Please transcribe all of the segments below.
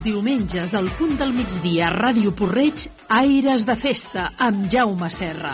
Diumenges, al punt del migdia, a Ràdio Porreig, Aires de Festa, amb Jaume Serra.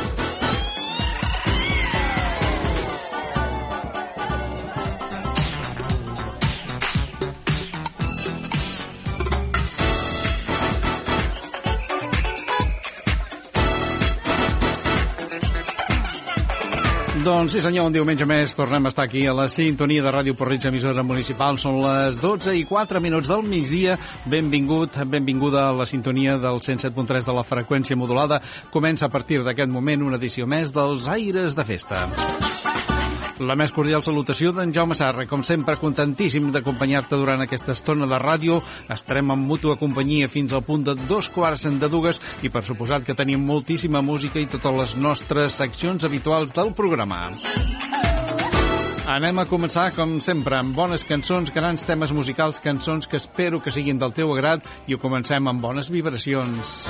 Doncs sí senyor, un diumenge més tornem a estar aquí a la sintonia de Ràdio Porreig, emissora municipal. Són les 12:04 del migdia. Benvinguda a la sintonia del 107.3 de la freqüència modulada. Comença a partir d'aquest moment una edició més dels Aires de Festa. La més cordial salutació d'en Jaume Serra. Com sempre, contentíssim d'acompanyar-te durant aquesta estona de ràdio. Estarem en mútua companyia fins al punt de 2:15 i per suposat que tenim moltíssima música i totes les nostres seccions habituals del programa. Anem a començar, com sempre, amb bones cançons, grans temes musicals, cançons que espero que siguin del teu agrad, i ho comencem amb bones vibracions.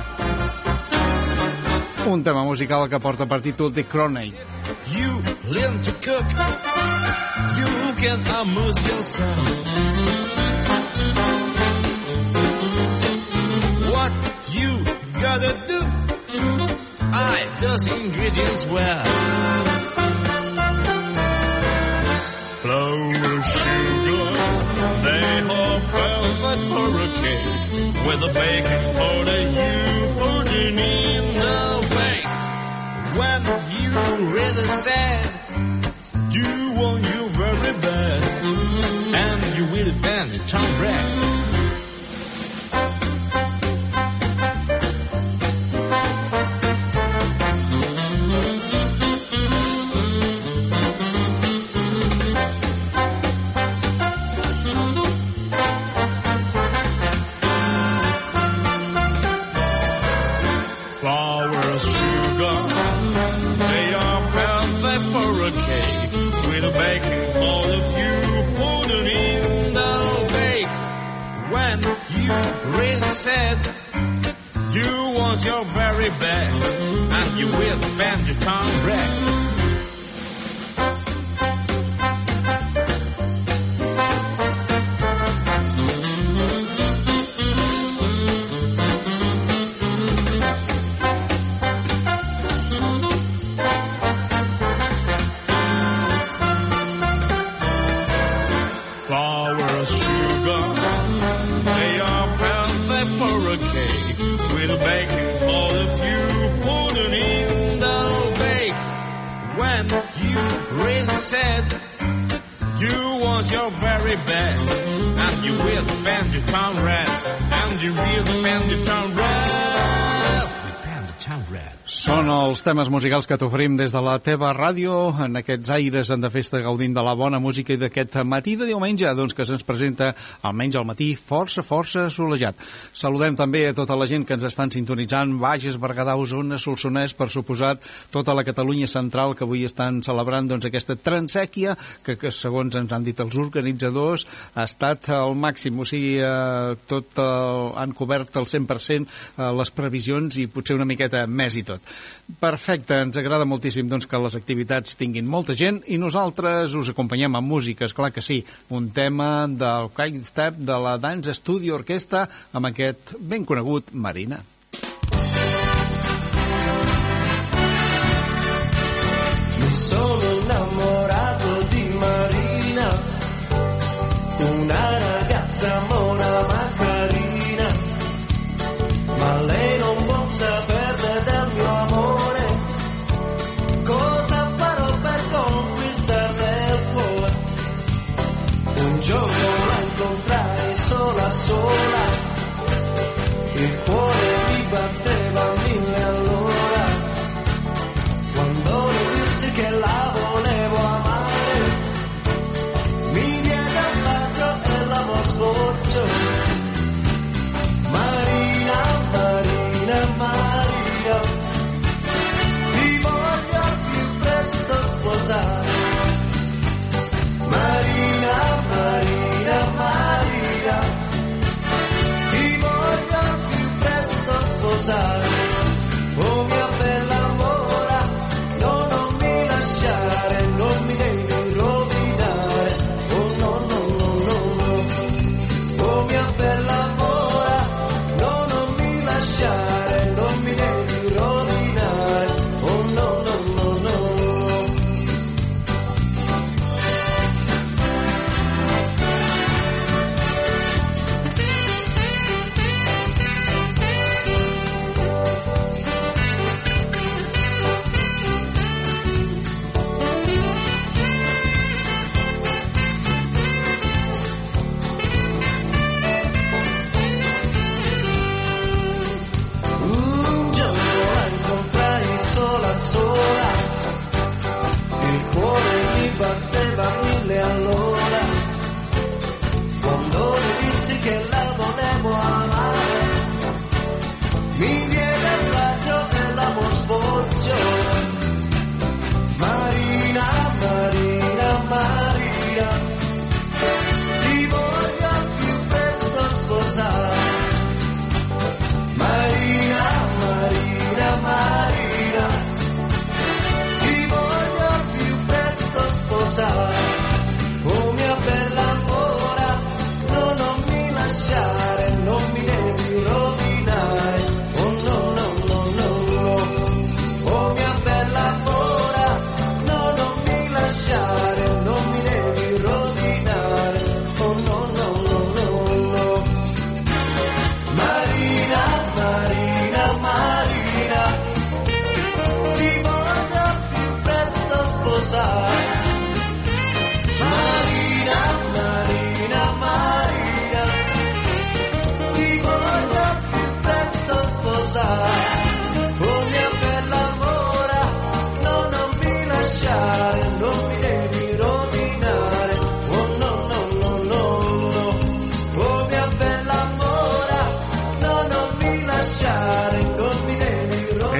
Un tema musical que porta per títol The Cronade. You learn to cook, you can amuse yourself. What you gotta do, hide those ingredients well. Flour, sugar, they are perfect for a cake. With the baking powder you put it in the bake. When you really sad, do want your very best, and you will bend your tongue red. Said you want your very best, and you will bend your tongue red. Said you want your very best, and you will bend your tongue red, and you will bend your tongue red. We bend the tongue red. Són els temes musicals que t'oferim des de la teva ràdio en aquests aires de festa, gaudint de la bona música i d'aquest matí de diumenge, doncs, que se'ns presenta almenys al matí força solejat. Saludem també a tota la gent que ens estan sintonitzant, Bages, Berguedà, Osona, Solsonès, per suposat, tota la Catalunya central, que avui estan celebrant doncs, aquesta transèquia que segons ens han dit els organitzadors ha estat al màxim, o sigui, han cobert el 100% les previsions i potser una miqueta més i tot. Perfecte, ens agrada moltíssim doncs, que les activitats tinguin molta gent i nosaltres us acompanyem amb música, esclar que sí, un tema del Quiet Step de la Dance Studio Orquestra amb aquest ben conegut Marina. Mi sono innamorato di Marina, una ragazza mona ma carina, ma lei non può sapere del mio amore, cosa farò per conquistarle il cuore. Un giorno la incontrai sola sola, il cuore mi batteva mille all'ora, quando le dissi che la volevo amare, mi diede un bacio e l'amor sbocciò. Marina, Marina, Maria, ti voglio al più presto sposare. Marina, Marina, Maria, ti voglio al più presto sposare.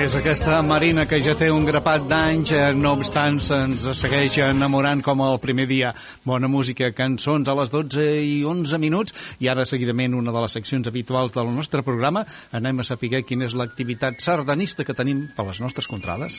És aquesta Marina que ja té un grapat d'anys, no obstant se'ns segueix enamorant com el primer dia. Bona música, cançons a les 12:11, i ara seguidament una de les seccions habituals del nostre programa. Anem a saber quina és l'activitat sardanista que tenim per les nostres contrades.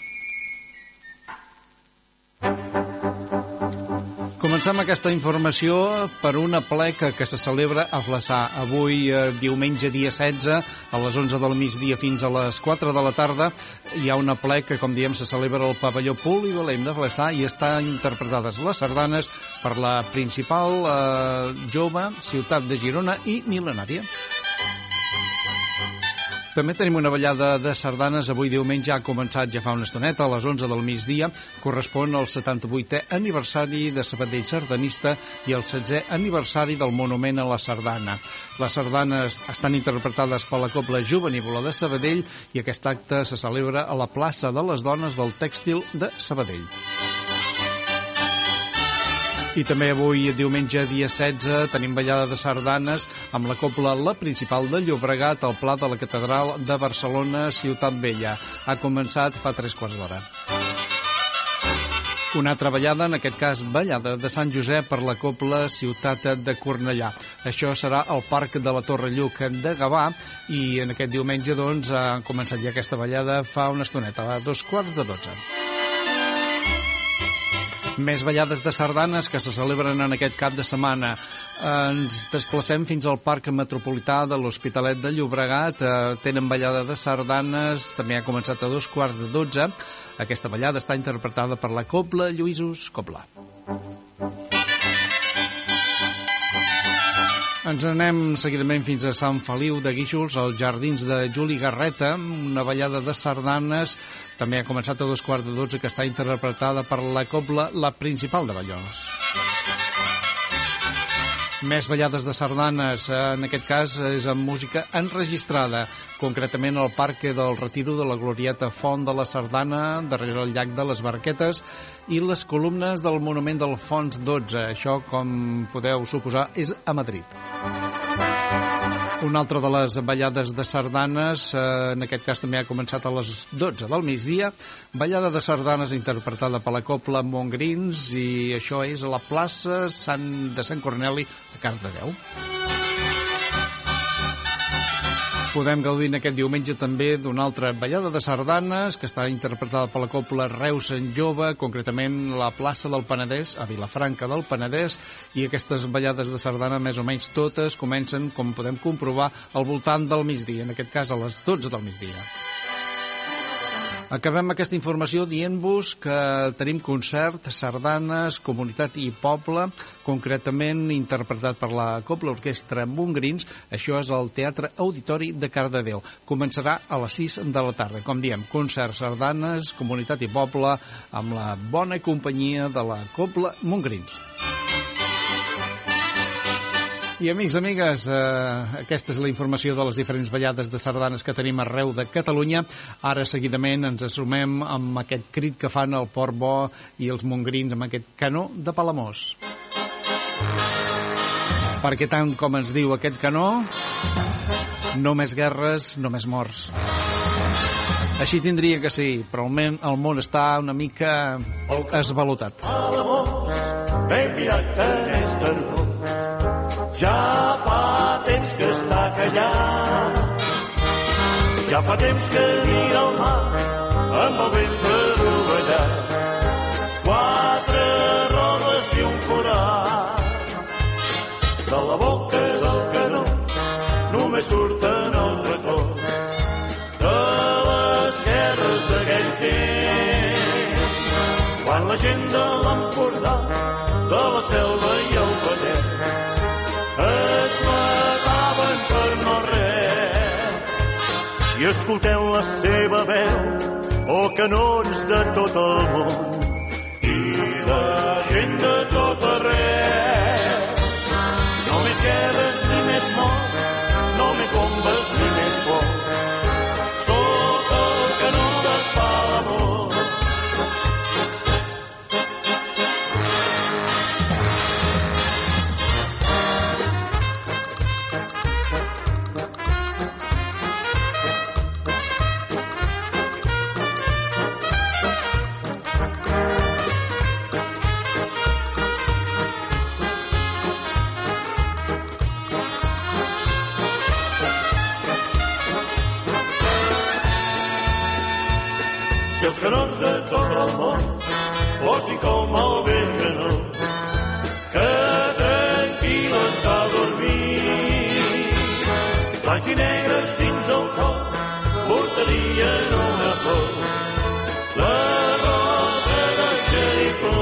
Comencem aquesta informació per un aplec que se celebra a Flaçà. Avui, diumenge, dia 16, a les 11 del migdia fins a les 4 de la tarda, hi ha un aplec que, com diem, se celebra al pavelló polivalent de Flaçà i estan interpretades les sardanes per la principal jove ciutat de Girona i mil·lenària. També tenim una ballada de sardanes. Avui diumenge ha començat ja fa una estoneta, a les 11 del migdia. Correspon al 78è aniversari de Sabadell Sardanista i el 16è aniversari del Monument a la Sardana. Les sardanes estan interpretades per la Cobla Jovenívola de Sabadell i aquest acte se celebra a la plaça de les Dones del Tèxtil de Sabadell. I també avui, diumenge, dia 16, tenim ballada de sardanes amb la Cobla La Principal de Llobregat al Pla de la Catedral de Barcelona, Ciutat Vella. Ha començat fa 3 quarts d'hora. Una altra ballada, en aquest cas ballada de Sant Josep per la Cobla Ciutat de Cornellà. Això serà al Parc de la Torre Lluc de Gavà i en aquest diumenge doncs, ha començat ja aquesta ballada fa una estoneta, a 2:15. Més ballades de sardanes que se celebren en aquest cap de setmana. Ens desplacem fins al Parc Metropolità de l'Hospitalet de Llobregat. Tenen ballada de sardanes, també ha començat a 2:15. Aquesta ballada està interpretada per la Cobla Lluïsos Cobla. Ens anem seguidament fins a Sant Feliu de Guíxols, als jardins de Juli Garreta, una ballada de sardanes, també ha començat a 2:15, que està interpretada per la Cobla La Principal de Banyoles. Més ballades de sardanes, en aquest cas és amb música enregistrada, concretament al Parc del Retiro de la Glorieta Font de la Sardana, darrere el llac de les Barquetes, i les columnes del Monument del Fons 12. Això, com podeu suposar, és a Madrid. Una altra de les ballades de sardanes, en aquest cas també ha començat a les 12 del migdia, ballada de sardanes interpretada per la Cobla Montgrins, i això és a la plaça de Sant Corneli a Cardedeu. Podem gaudir aquest diumenge també d'una altra ballada de sardanes que està interpretada per la Cobla Reus Sant Jove, concretament a la plaça del Penedès, a Vilafranca del Penedès, i aquestes ballades de sardana més o menys totes comencen, com podem comprovar, al voltant del migdia, en aquest cas a les 12 del migdia. Acabem aquesta informació dient-vos que tenim concert, sardanes, comunitat i poble, concretament interpretat per la Cobla Orquestra Montgrins. Això és al Teatre Auditori de Cardedeu. Començarà a les 6 de la tarda. Com diem, concert, sardanes, comunitat i poble, amb la bona companyia de la Cobla Montgrins. I amics, amigues, aquesta és la informació de les diferents ballades de sardanes que tenim arreu de Catalunya. Ara, seguidament, ens assumem amb aquest crit que fan el Port Bo i els Montgrins amb aquest canó de Palamós. Perquè tant com ens diu aquest canó, no més guerres, no més morts. Així tindria que ser, però el món està una mica esvalotat. Palamós, ben pirata n'és tardor. Ja fa temps que està callat. Ja fa temps que mira el mar amb el ventre rovellat. 4 rodes i un forat. De la boca del canó només surten els records de les guerres d'aquell temps. Quan la gent de l'Empordà, de la Selva i el Vallès es mataven per no res. I escolteu la seva veu, oh canons de tot el món i de gent de tot arreu. No més guerres ni més morts, no més bombes ni més foc, sota el canó de Palamós. si els canons de tot el món fossin com el vell canó que tranquil està dormint. Blancs i negres dins el cor portarien una flor, la rosa de Jericó.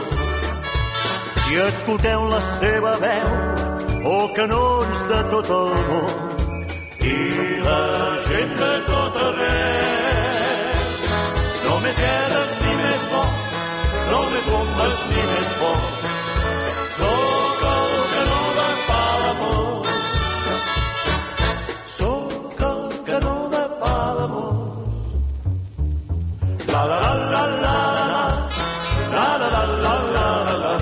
I escolteu la seva veu, canons de tot el món i la gent de tot arreu. No més guerres ni més morts, no més bombes ni més foc. Soc el canó de Palamós. Soc el canó de Palamós. La la la la la la la la la la la la la.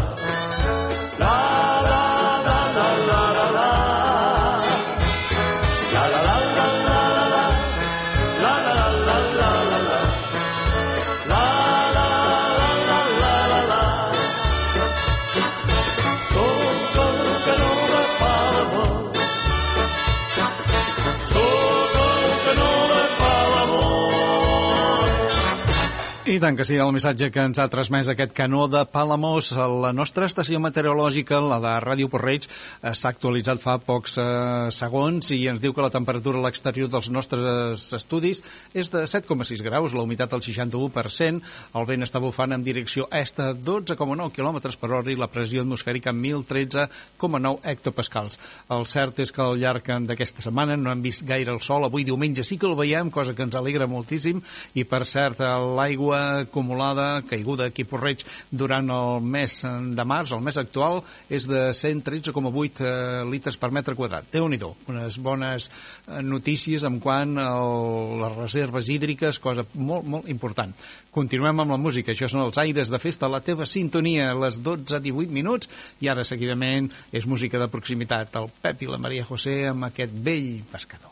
I tant que sí, el missatge que ens ha transmès aquest canó de Palamós. La nostra estació meteorològica, la de Ràdio Porreig, s'ha actualitzat fa pocs segons i ens diu que la temperatura a l'exterior dels nostres estudis és de 7,6 graus, la humitat al 61%, el vent està bufant en direcció est a 12,9 km per hora i la pressió atmosfèrica 1013,9 hectopascals. El cert és que al llarg d'aquesta setmana no hem vist gaire el sol, avui diumenge sí que el veiem, cosa que ens alegra moltíssim, i per cert, l'aigua acumulada, caiguda aquí a Porreig durant el mes de març, el mes actual, és de 113,8 litres per metre quadrat. Déu-n'hi-do, unes bones notícies en quant a les reserves hídriques, cosa molt, molt important. Continuem amb la música, això són els aires de festa, la teva sintonia, a les 12:18 minuts, i ara seguidament és música de proximitat, el Pep i la Maria José amb aquest vell pescador.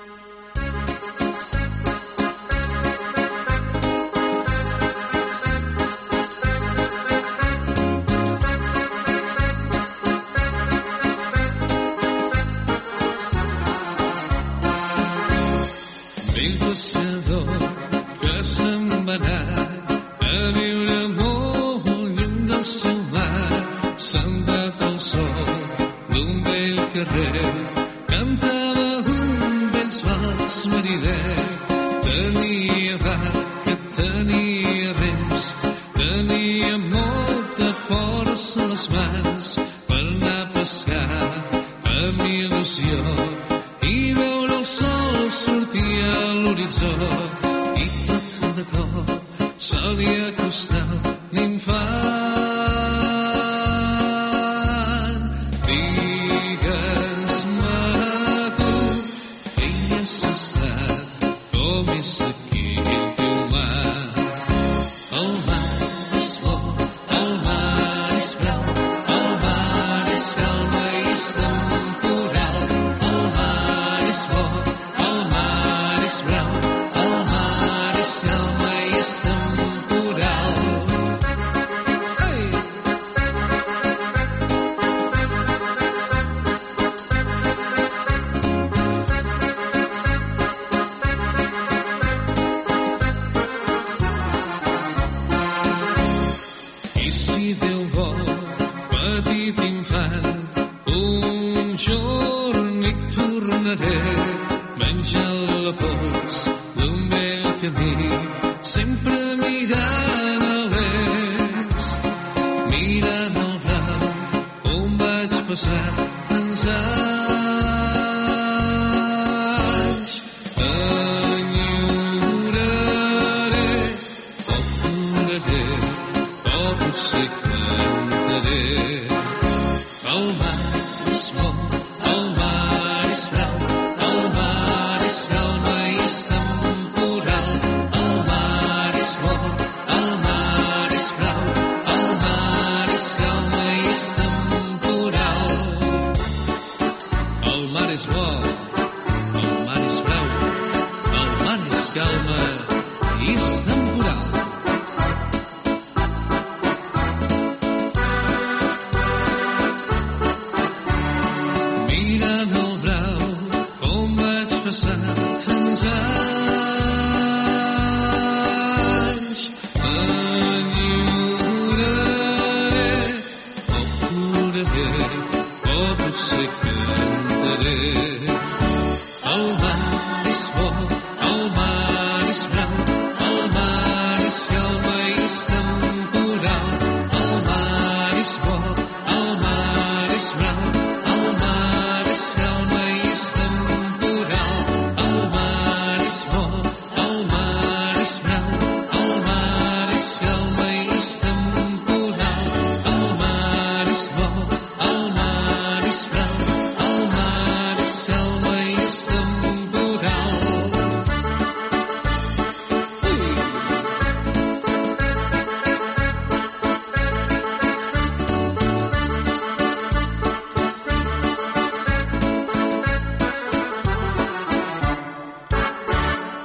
Que se'n va anar a viure molt lluny del seu mar, se'n va al sol d'un vell carrer, cantava un vell vals mariner, tenia vaca, tenia rems, tenia molta força a les mans per anar a pescar amb il·lusió i veure el sol sortir a l'horitzó. I tot de cop se li acostava l'infant. Digues-me tu, que hi has estat, com és aquí el teu mar. El mar és bo, el mar és brau, el mar és calma i és temporal. El mar és bo, el mar és brau, el mar és calma i és temporal. Ei! I si Déu vol, petit infant, un jorn hi tornaré, menjant la pols d'un vell camí, sempre mirant a l'est, mirant el blau on vaig passar tants anys. Enyoraré, o ploraré, o potser cantaré. El mar és bo, el mar és brau, el mar és calma i és temporal. El mar és bo, el mar és brau, el mar és calma i és temporal. El mar és bo, el mar és brau, el mar és calma i és temporal. Mirant el brau, com vaig passar tants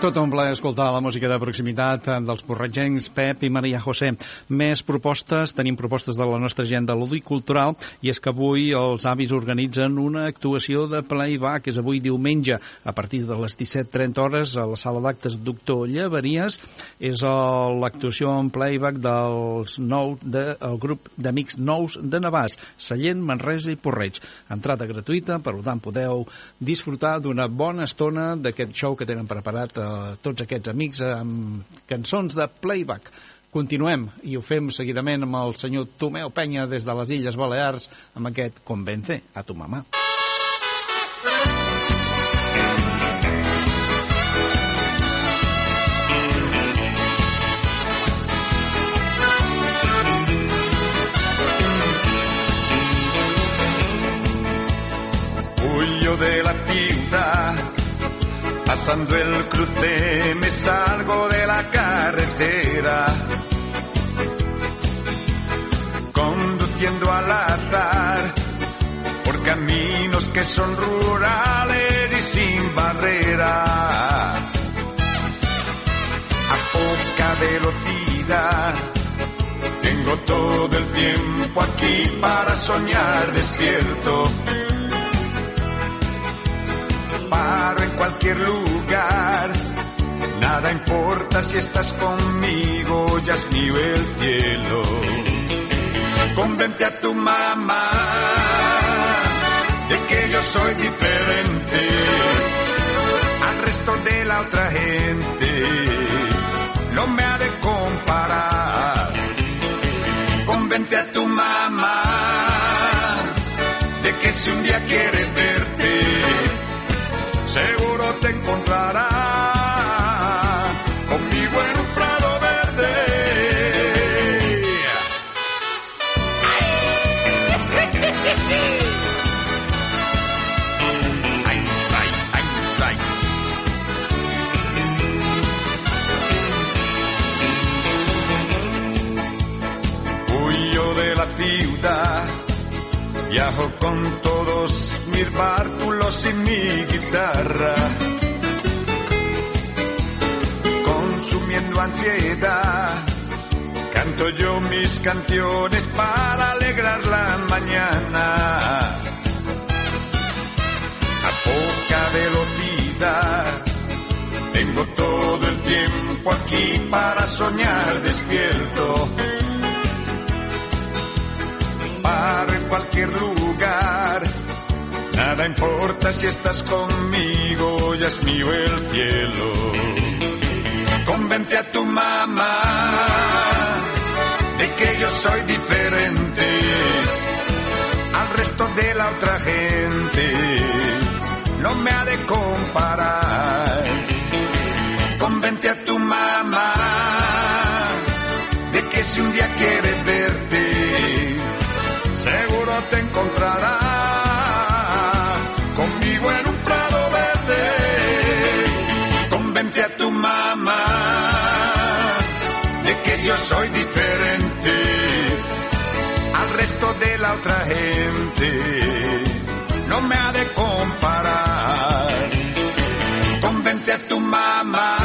Tot un plaer escoltar la música de proximitat dels porretgencs Pep i Maria José. Més propostes, tenim propostes de la nostra agenda lúdic-cultural, i és que avui els avis organitzen una actuació de playback, és avui diumenge, a partir de les 17:30 hores, a la sala d'actes Doctor Llevaries. És l'actuació en playback del grup d'Amics Nous de Navàs, Sallent, Manresa i Porreig. Entrada gratuïta, per tant podeu disfrutar d'una bona estona d'aquest show que tenen preparat tots aquests amics amb cançons de playback. Continuem i ho fem seguidament amb el senyor Tomeu Penya des de les Illes Balears amb aquest Convence a tu mamá. Huyo de la ciudad, pasando el cruce me salgo de la carretera, conduciendo al azar por caminos que son rurales y sin barrera. A poca velocidad tengo todo el tiempo aquí para soñar despierto. Paro en cualquier lugar, nada importa si estás conmigo, ya es mío el cielo. Convence a tu mamá de que yo soy diferente al resto de la otra gente, no me ha de comparar. Convence a tu mamá de que si un día quieres verte, seguro te encontrará conmigo en un prado verde. Huyo de la ciudad, viajo con todos mis bártulos y mi guitarra, consumiendo ansiedad, canto yo mis canciones para alegrar la mañana. A poca velocidad tengo todo el tiempo aquí para soñar despierto. Paro en cualquier lugar, nada importa si estás conmigo, ya es mío el cielo. Convence a tu mamá de que yo soy diferente al resto de la otra gente, no me ha de comparar. Convence a tu mamá de que si un día quieres verte, seguro te encontrará conmigo en un prado verde. Convence a tu mamá de que yo soy diferente al resto de la otra gente, no me ha de comparar. Convence a tu mamá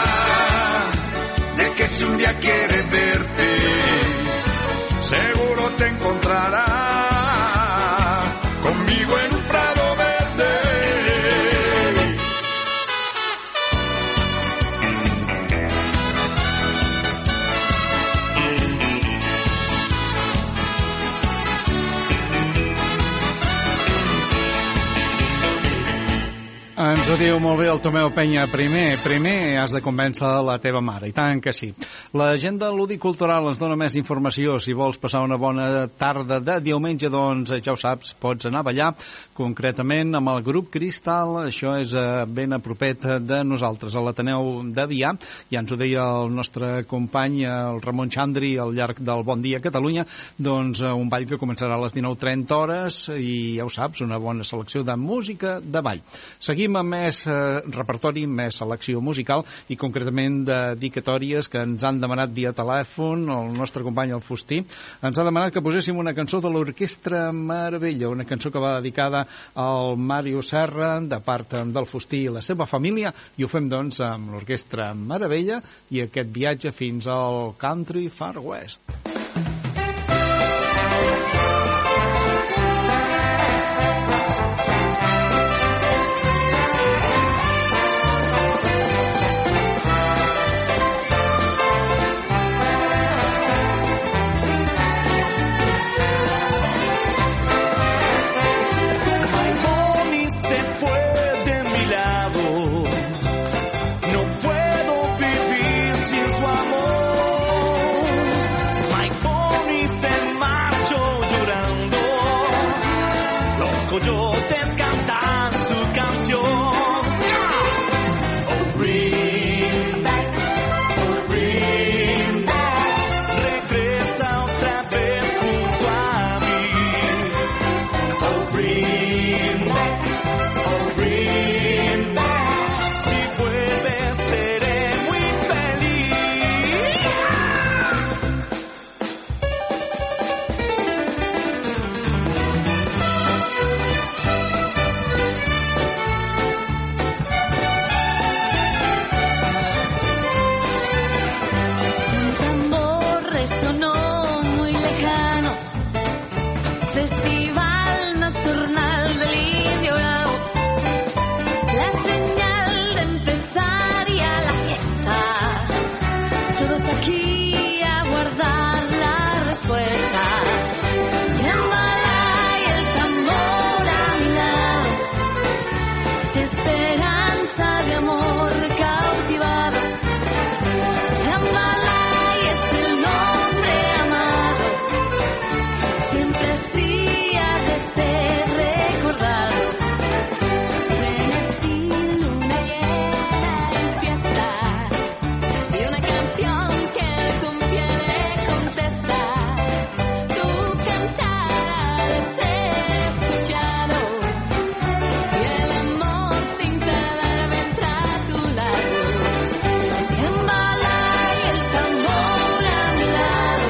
de que si un día quieres verte, seguro te encontrará conmigo en un prado verde. Ens ho diu molt bé el Tomeu Penya. Primer has de convèncer la teva mare, i tant que sí. L'agenda lúdic-cultural ens dona més informació. Si vols passar una bona tarda de diumenge, doncs ja ho saps, pots anar a ballar, concretament amb el grup Cristal. Això és ben a propet de nosaltres, a l'Ateneu de Vià. Ja ens ho deia el nostre company, el Ramon Xandri, al llarg del Bon Dia Catalunya, doncs un ball que començarà a les 19:30 hores i ja ho saps, una bona selecció de música de ball. Seguim amb més repertori, més selecció musical i concretament dedicatòries que ens han demanat via telèfon. El nostre company, el Fustí, ens ha demanat que poséssim una cançó de l'Orquestra Meravella, una cançó que va dedicada el Màrius Serra, de part del Fustí i la seva família, i ho fem, doncs, amb l'Orquestra Meravella i aquest viatge fins al Country Far West. Coyotes cantan su canción. Oh, bring back, regresa otra vez junto a mí. Oh, bring back, si vuelves seré muy feliz. Festival nocturnal del Indio Bravo, la señal de empezar ya la fiesta. Todos aquí a guardar la respuesta. Llámala y el tambor a mi lado, esperanza de amor cautivado. Llámala y es el nombre amado, siempre así ser recordado. Frenesí, luna llena y fiesta, y una canción que le conviene contestar. Tu cantar ha de ser escuchado, y el amor sin tardar vendrá a tu lado. Embala y el tambor a mi lado,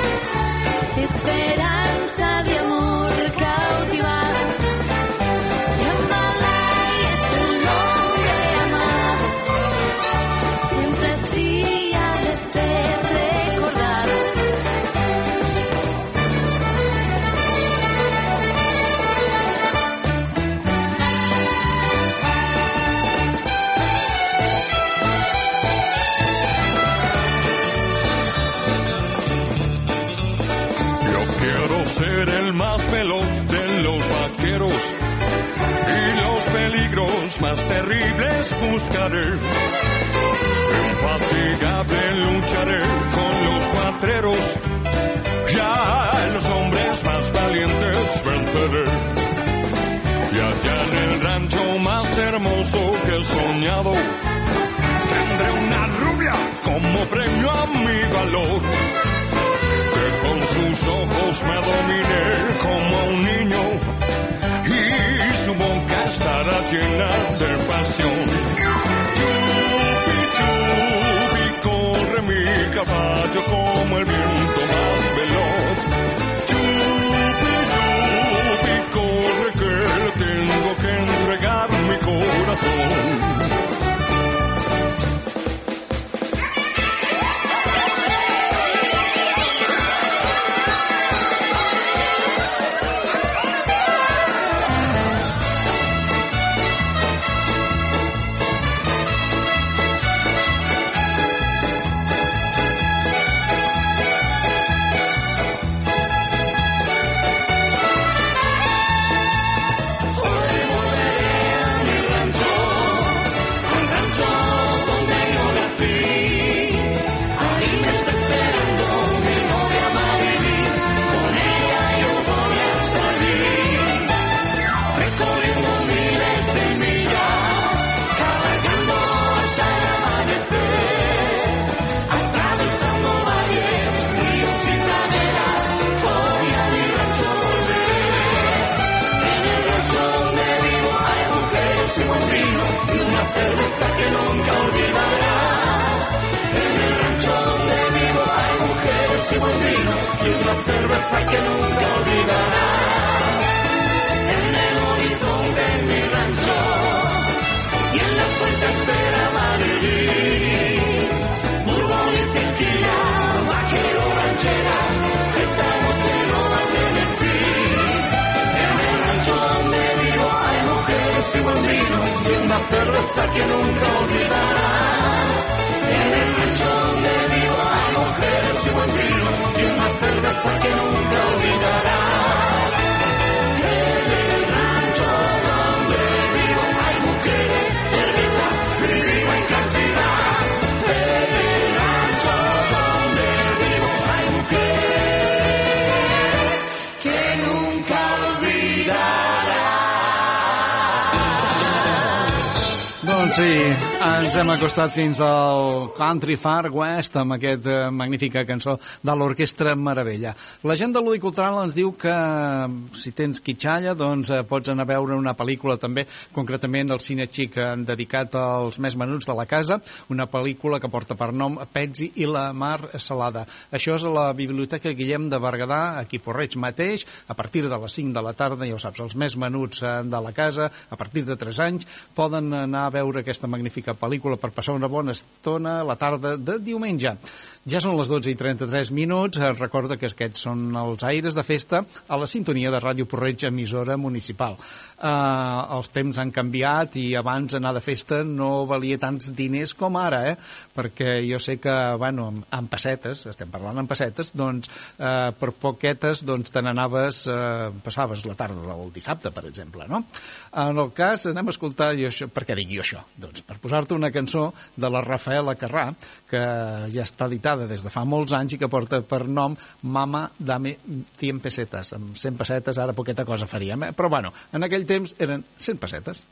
esperanza de amor cautivado. Llámala y es el nombre amado, siempre así ha de ser recordado. Yo quiero ser el más veloz de los vaqueros y los peligros más terribles buscaré. Infatigable lucharé con los cuatreros, ya los hombres más valientes venceré. Y allá en el rancho más hermoso que el soñado, tendré una rubia como premio a mi valor. Con sus ojos me dominé como a un niño, y su boca estará llena de pasión. Yupi, yupi, corre mi caballo como el viento más veloz. Yupi, yupi, corre que le tengo que entregar mi corazón. cerveza que nunca olvidarás. En el rancho donde vivo hay mujeres y buen vino y una cerveza que nunca olvidarás. En el rancho donde vivo hay mujeres, cervezas, vivo en cantidad. En el rancho donde vivo hay mujeres que nunca olvidarás. Doncs sí, ens hem acostat fins al Country Far West amb aquesta magnífica cançó de l'Orquestra Meravella. La gent de l'Udi Cultural ens diu que si tens quitxalla doncs pots anar a veure una pel·lícula també, concretament el Cine Xic dedicat als més menuts de la casa, una pel·lícula que porta per nom Petzi i la Mar Salada. Això és a la Biblioteca Guillem de Berguedà, aquí a Porreig mateix, a partir de les 5 de la tarda, ja ho saps, els més menuts de la casa, a partir de 3 anys, poden anar a veure aquesta magnífica pel·lícula per passar una bona estona a la tarda de diumenge. Ja són les 12:33. Recorda que aquests són els aires de festa a la sintonia de Ràdio Porreig, emissora municipal. Els temps han canviat i abans anar de festa no valia tants diners com ara, perquè jo sé que, bueno, amb pessetes, estem parlant amb pessetes, doncs per poquetes doncs te n'anaves, passaves la tarda del dissabte, per exemple, no? En el cas, anem a escoltar, per què dic jo això? Doncs per posar-te una cançó de la Rafaela Carrà, que ja està editada des de fa molts anys i que porta per nom Mama Dame 100 pesetes. Amb 100 pessetes ara poqueta cosa faríem, però bueno, en aquell temps eren 100 pessetes.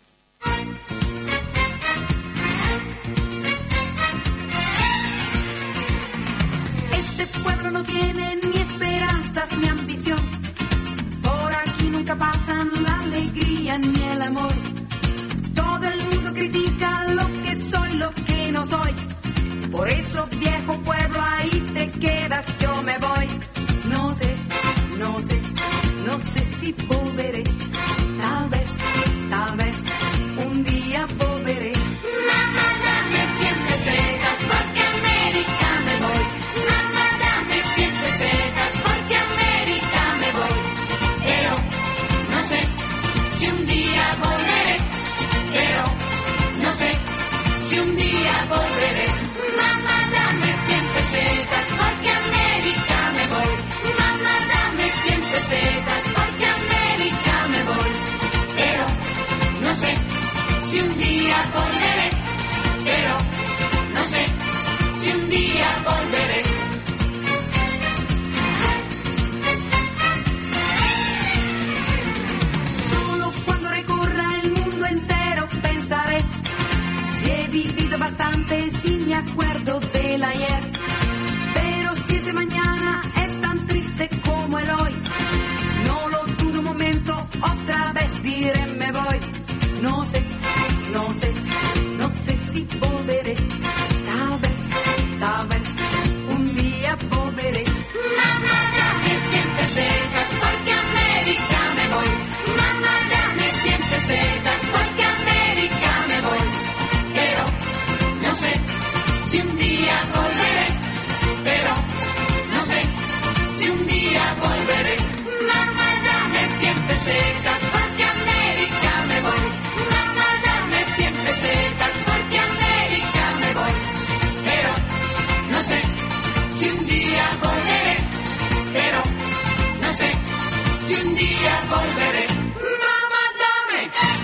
Este pueblo no tiene ni esperanzas ni ambición. Por aquí nunca pasan la alegría ni el amor. Todo el mundo critica lo que soy, lo que no soy. Por eso, viejo pueblo, ahí te quedas, yo me voy. No sé, no sé, no sé si volveré. Tal vez, un día volveré. Mamá, dame 100 pesetas porque a América me voy. Mamá, dame 100 pesetas porque a América me voy. Pero no sé si un día volveré. Pero no sé si un día volveré. Mamá, dame 100 pesetas porque a América me voy. Mamá, dame 100 pesetas porque a América me voy. Pero no sé si un día volveré. Pero no sé si un día volveré. Solo cuando recorra el mundo entero pensaré si he vivido bastante, si me acuerdo del ayer. Pero si ese mañana es tan triste como el hoy, no lo dudo un momento, otra vez diré me voy. No sé, no sé, no sé si volveré. Tal vez, un día volveré. Mamá, dame 100 pesetas porque a América me voy. Mamá, dame 100 pesetas porque a América me voy. Pero no sé si un día volveré. Pero no sé si un día volveré. Mamá, dame 100 pesetas porque a América me voy. Mamá, dame 100 pesetas porque a América me voy. Pero no sé si un día volveré. Pero no sé si un día volveré. Mamá, dame.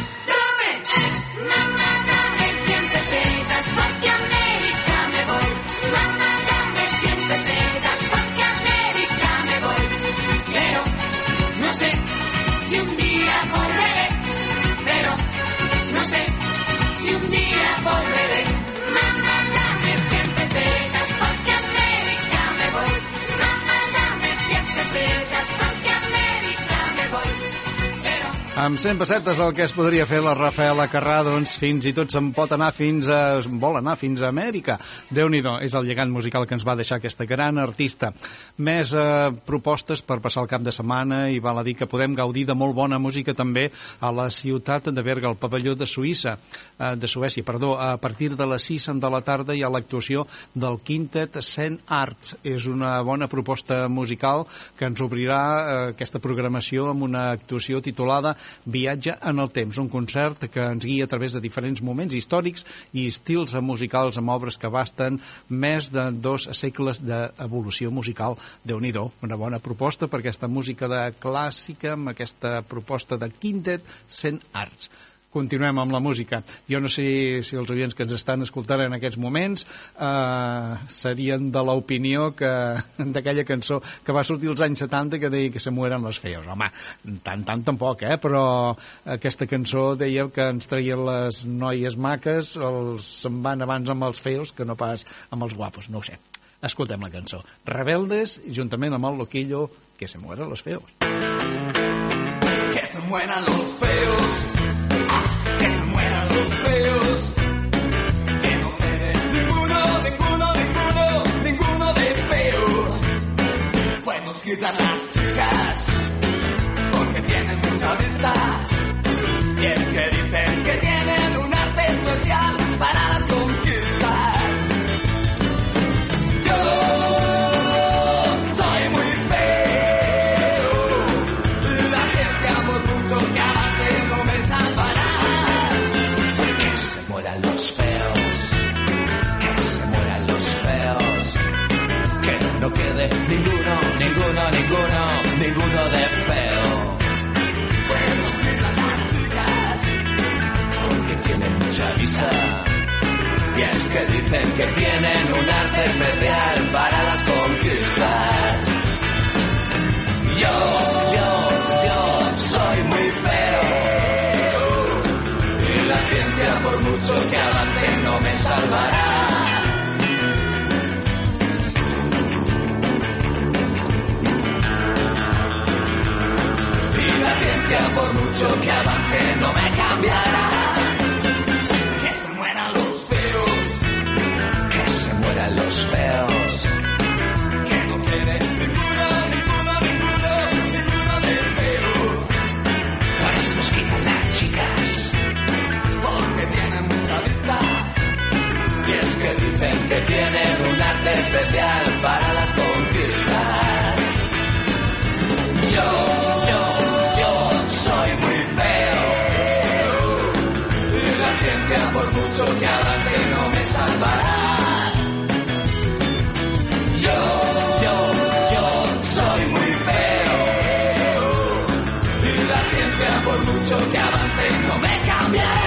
Mamá, dame 100 pesetas porque a América me voy. Mamá, dame 100 pesetas porque a América me voy. Pero no sé si un día volveré. Pero no sé si un día volveré. Mamá, dame 100 pesetas porque a América me voy. Mamá, dame 100 pesetas porque a América me voy. Pero Amb 100 pessetes el que es podria fer la Rafaela Carrà, doncs fins i tot se'n pot anar vol anar fins a Amèrica. Déu-n'hi-do, és el llegant musical que ens va deixar aquesta gran artista. Més propostes per passar el cap de setmana i val a dir que podem gaudir de molt bona música també a la ciutat de Berga, al pavelló de Suècia, a partir de les 6 de la tarda hi ha l'actuació del Quintet Cent Arts. És una bona proposta musical que ens obrirà aquesta programació amb una actuació titulada Viatge en el temps, un concert que ens guia a través de diferents moments històrics i estils musicals amb obres que abasten més de 2 segles d'evolució musical. Déu-n'hi-do, una bona proposta per aquesta música de clàssica, amb aquesta proposta de Quintet Cent Arts. Continuem amb la música. Jo no sé si els oients que ens estan escoltant en aquests moments serien de l'opinió d'aquella cançó que va sortir als anys 70 que deia que se mueren los feos. Home, tant tampoc, però aquesta cançó deia que ens traien les noies maques, se'n van abans amb els feos que no pas amb els guapos, no ho sé. Escoltem la cançó. Rebeldes, juntament amb el Loquillo, que se mueren los feos. Que se mueran los feos. Que se mueran los feos, que no quede ninguno de feo. Pues nos quitan las chicas, porque tienen mucha vista. Y es que dicen que tienen un arte especial para las conquistas. Yo soy muy feo, la ciencia por mucho que avance no me salvará. Los feos, que se mueran los feos, que no quede ninguno de feo. Pues nos miran las chicas, porque tienen mucha visa, y es que dicen que tienen un arte especial para las conquistas. Yo soy muy feo, la ciencia por mucho que avance no me salvará. Y la ciencia por mucho que avance no me cambiará. Que se mueran los feos, que se mueran los feos, que no quede ninguno de feo. Pues nos quitan las chicas, porque tienen mucha vista, y es que dicen que tienen un arte especial para las conquistas. Yo soy muy feo, y la ciencia por mucho que avance no me salvará. Yo soy muy feo, y la ciencia por mucho que avance no me cambiará.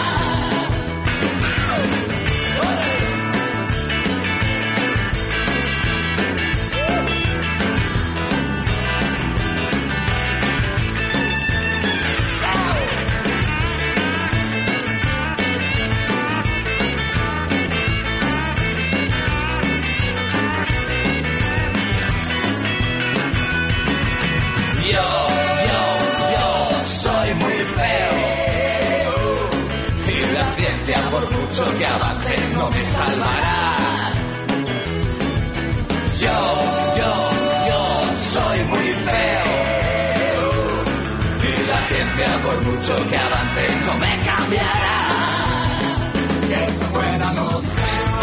Por mucho que avance no me salvará. Yo soy muy feo, y la ciencia por mucho que avance no me cambiará. Que se mueran los feos.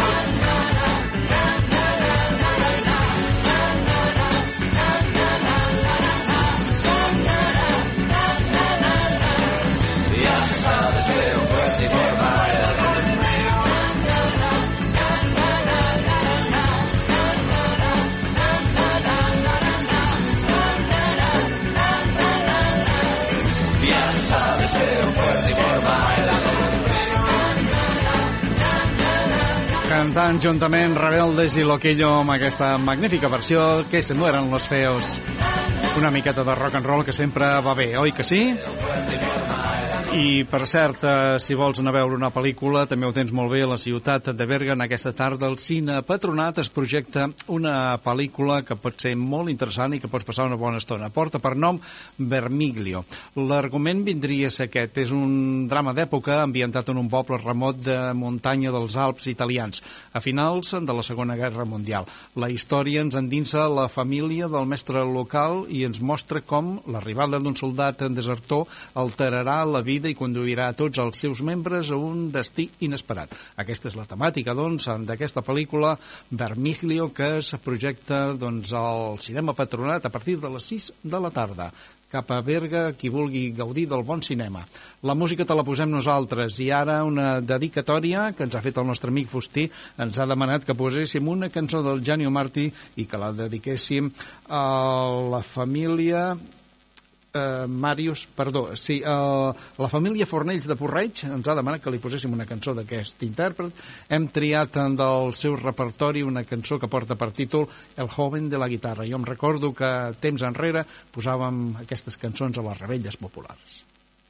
Ya sabes, feo, fuerte y formal. Cantant juntament Rebeldes i Loquillo amb aquesta magnífica versió que se mueren los feos. Una miqueta de rock and roll que sempre va bé, oi que sí? I, per cert, si vols anar a veure una pel·lícula, també ho tens molt bé a la ciutat de Berga. Aquesta tarda al Cine Patronat es projecta una pel·lícula que pot ser molt interessant i que pots passar una bona estona. Porta per nom Vermiglio. L'argument vindria a ser aquest. És un drama d'època ambientat en un poble remot de muntanya dels Alps italians, a finals de la Segona Guerra Mundial. La història ens endinsa la família del mestre local i ens mostra com l'arribada d'un soldat desertor alterarà la vida i conduirà a tots els seus membres a un destí inesperat. Aquesta és la temàtica, doncs, d'aquesta pel·lícula Vermiglio, que es projecta al Cinema Patronat a partir de les 6 de la tarda. cap a Berga, qui vulgui gaudir del bon cinema. La música te la posem nosaltres, i ara una dedicatòria que ens ha fet el nostre amic Fustí. Ens ha demanat que poséssim una cançó del Gianni Martí i que la dediquéssim a la família... la família Fornells de Porreig ens ha demanat que li poséssim una cançó d'aquest intèrpret. Hem triat del seu repertori una cançó que porta per títol El joven de la guitarra. Jo em recordo que temps enrere posàvem aquestes cançons a les revetlles populars.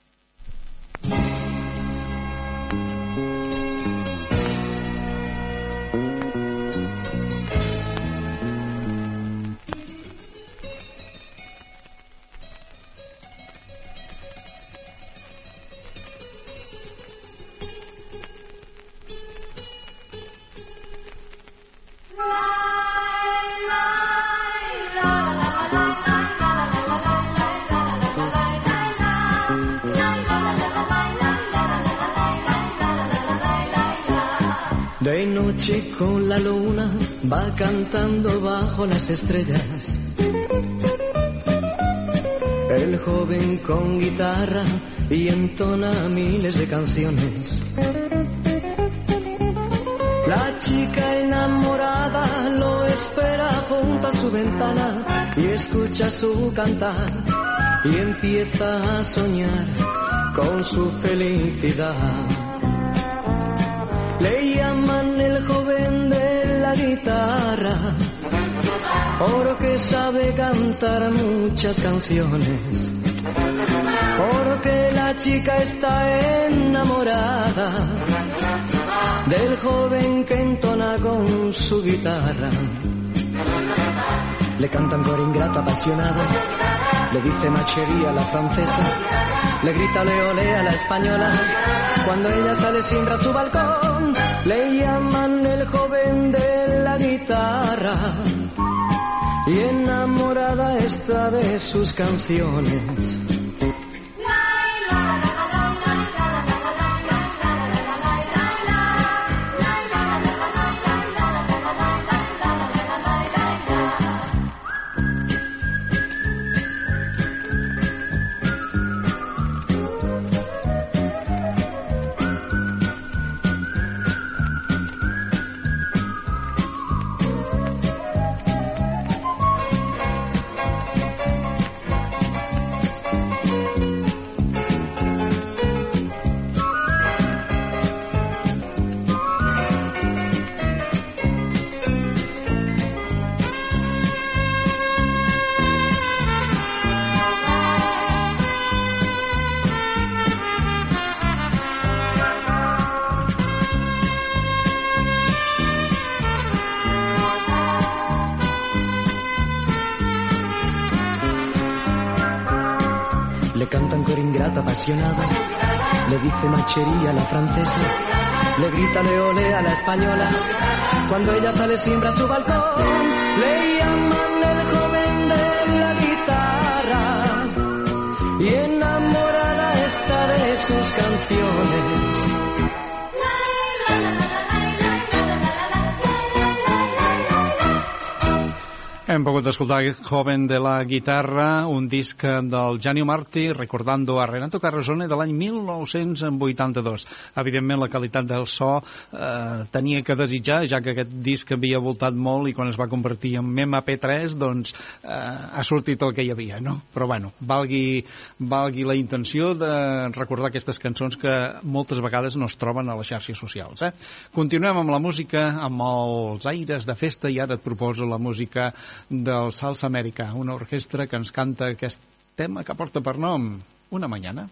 De noche con la luna va cantando bajo las estrellas. El joven con guitarra y entona miles de canciones. La chica enamorada lo espera junto a su ventana y escucha su cantar y empieza a soñar con su felicidad. Le llaman el joven de la guitarra, porque sabe cantar muchas canciones, porque la chica está enamorada del joven que entona con su guitarra. Le cantan cor ingrato apasionado, le dice machería a la francesa, le grita ole ole a la española. Cuando ella sale siempre a su balcón, le llaman el joven de la guitarra, y enamorada está de sus canciones. Le cantan cor ingrato apasionado, le dice machería a la francesa, le grita le ole a la española. Cuando ella sale siempre a su balcón, le llaman el joven de la guitarra, y enamorada está de sus canciones. Hem pogut escoltar Joven de la Guitarra, un disc del Gianni Martí, recordando a Renato Carosone de l'any 1982. Evidentment, la qualitat del so tenia que desitjar, ja que aquest disc havia voltat molt i quan es va convertir en MP3, doncs ha sortit el que hi havia, no? Però, bueno, valgui la intenció de recordar aquestes cançons que moltes vegades no es troben a les xarxes socials. Continuem amb la música, amb els aires de festa, i ara et proposo la música del Salsa Amèrica, una orquestra que ens canta aquest tema que porta per nom Una mañana.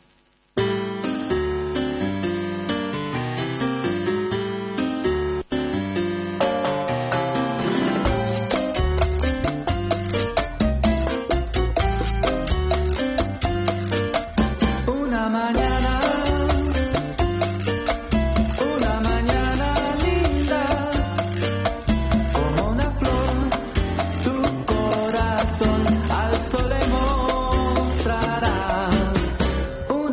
Al sol le mostrarás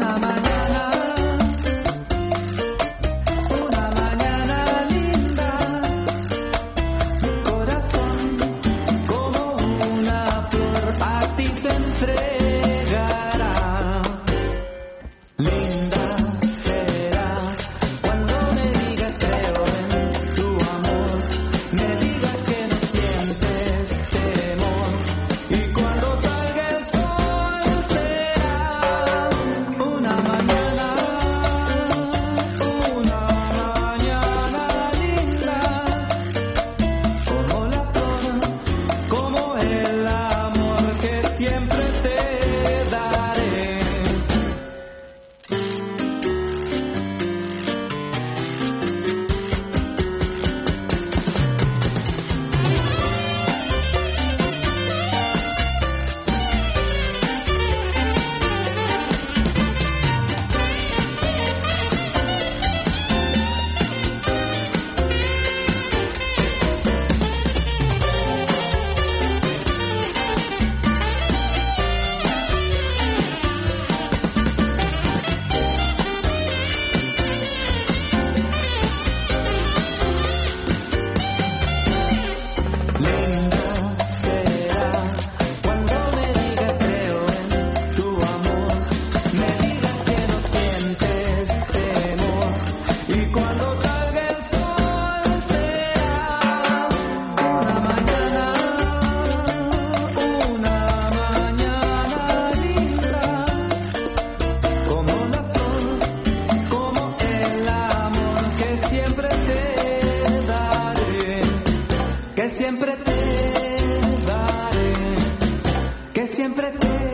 siempre te daré, que siempre te daré, que siempre te daré.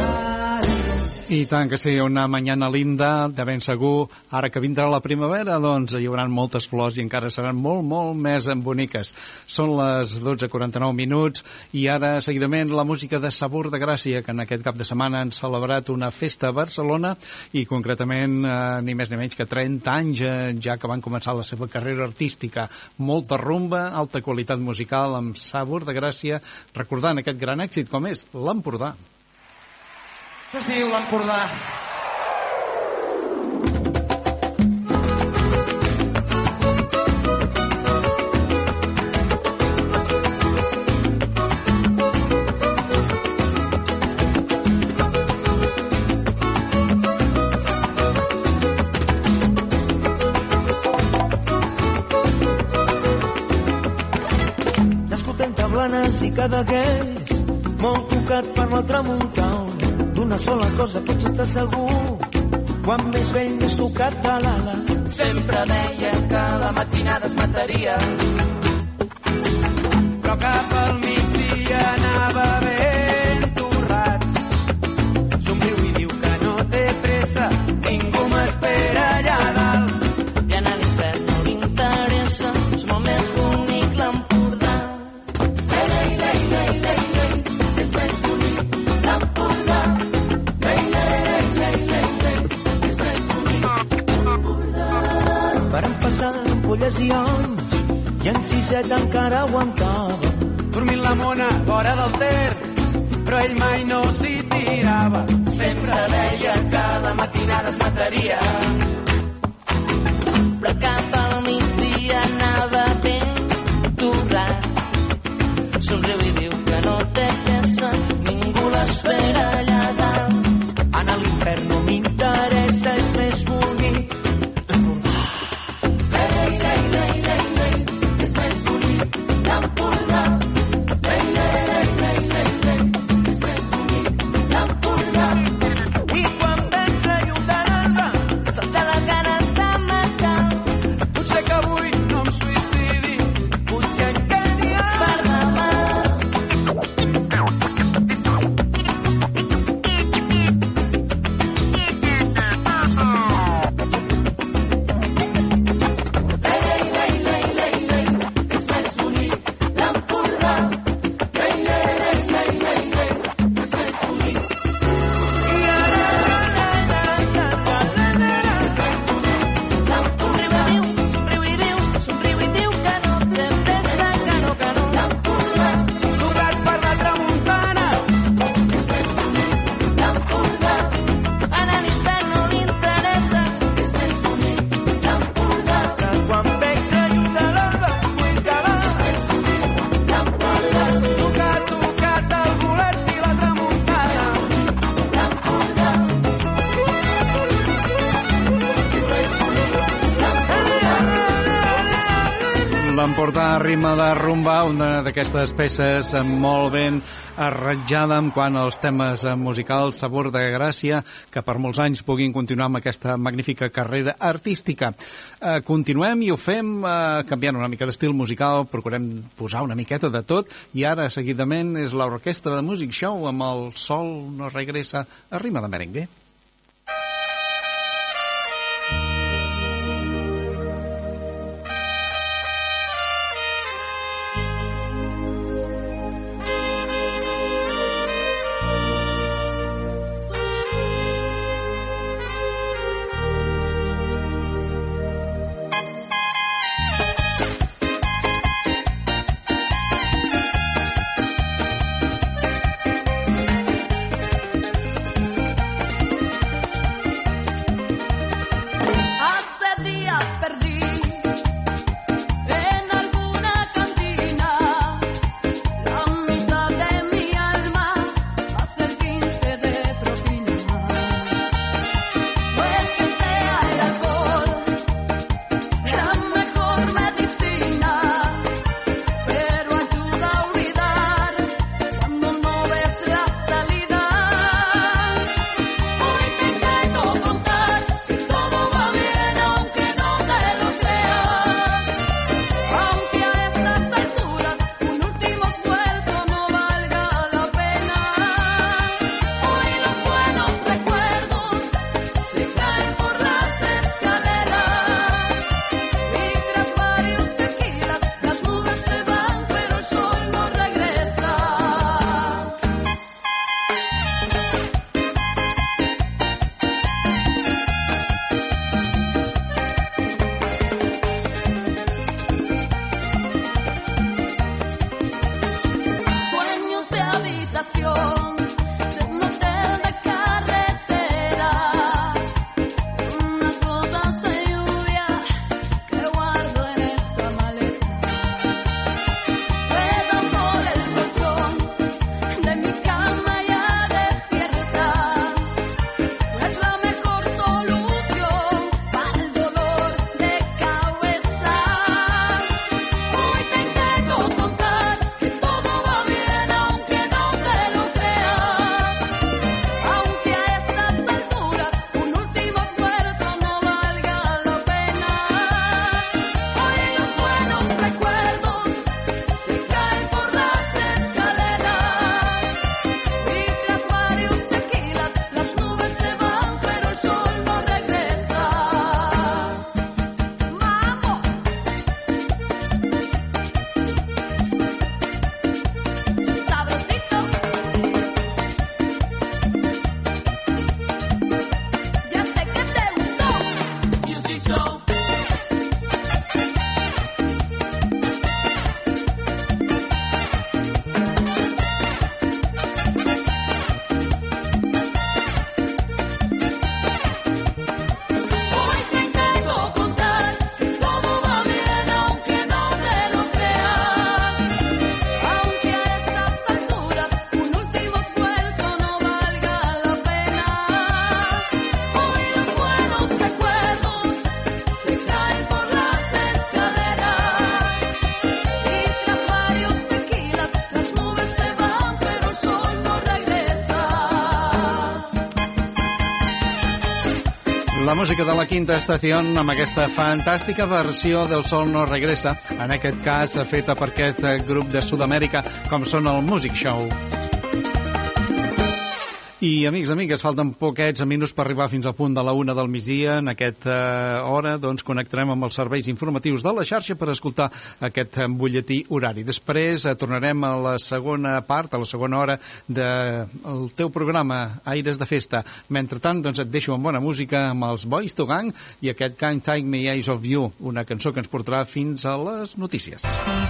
I tant que sí, una mañana linda, de ben segur. Ara que vindrà la primavera, doncs hi haurà moltes flors i encara seran molt, molt més boniques. Són les 12:49 minuts i ara, seguidament, la música de Sabor de Gràcia, que en aquest cap de setmana han celebrat una festa a Barcelona i, concretament, ni més ni menys que 30 anys ja que van començar la seva carrera artística. Molta rumba, alta qualitat musical amb Sabor de Gràcia, recordant aquest gran èxit com és l'Empordà. Això es diu l'Empordà. Nascut entre Blanes i Cadaqués, molt tocat per la tramuntana. D'una sola cosa pots estar segur, quan més vell més tocat de l'ala. Sempre deia que la matinada es mataria, però cap al migdia anava ben torrat. Somriu i diu que no té pressa, ningú m'espera allà dalt. i en l'infern no li interessa, és molt més bonic l'Empordà. Lei, lei, lei, lei, lei, és més bonic l'Empordà. Varen passar ampolles i anys i en Siset encara aguantava. Dormint la mona vora del Ter, però ell mai no s'hi tirava. Sempre deia que la matinada es mataria, però cap al migdia anava ben torrat. Somriu i diu que no té pressa, ningú l'espera allà dalt. Anar a l'infern no m'interessa, és més bonic. L'Empordà, ritme de rumba, una d'aquestes peces molt ben arranjada en quant als temes musicals, Sabor de Gràcia, que per molts anys puguin continuar amb aquesta magnífica carrera artística. Continuem i ho fem canviant una mica d'estil musical, procurem posar una miqueta de tot, i ara, seguidament, és l'Orquestra de Music Show amb el Sol no regressa a ritme de merengue. La música de la Quinta Estació amb aquesta fantàstica versió del Sol no regressa, en aquest cas feta per aquest grup de Sud-amèrica com són el Music Show. I, amics, amigues, falten poquets minuts per arribar fins al punt de la 1 del migdia. En aquesta hora, doncs, connectarem amb els serveis informatius de la xarxa per escoltar aquest butlletí horari. Després tornarem a la segona part, a la segona hora del teu programa Aires de Festa. Mentrestant, doncs, et deixo amb bona música amb els Boys to Gang i aquest Can't Take My Eyes Off You, una cançó que ens portarà fins a les notícies.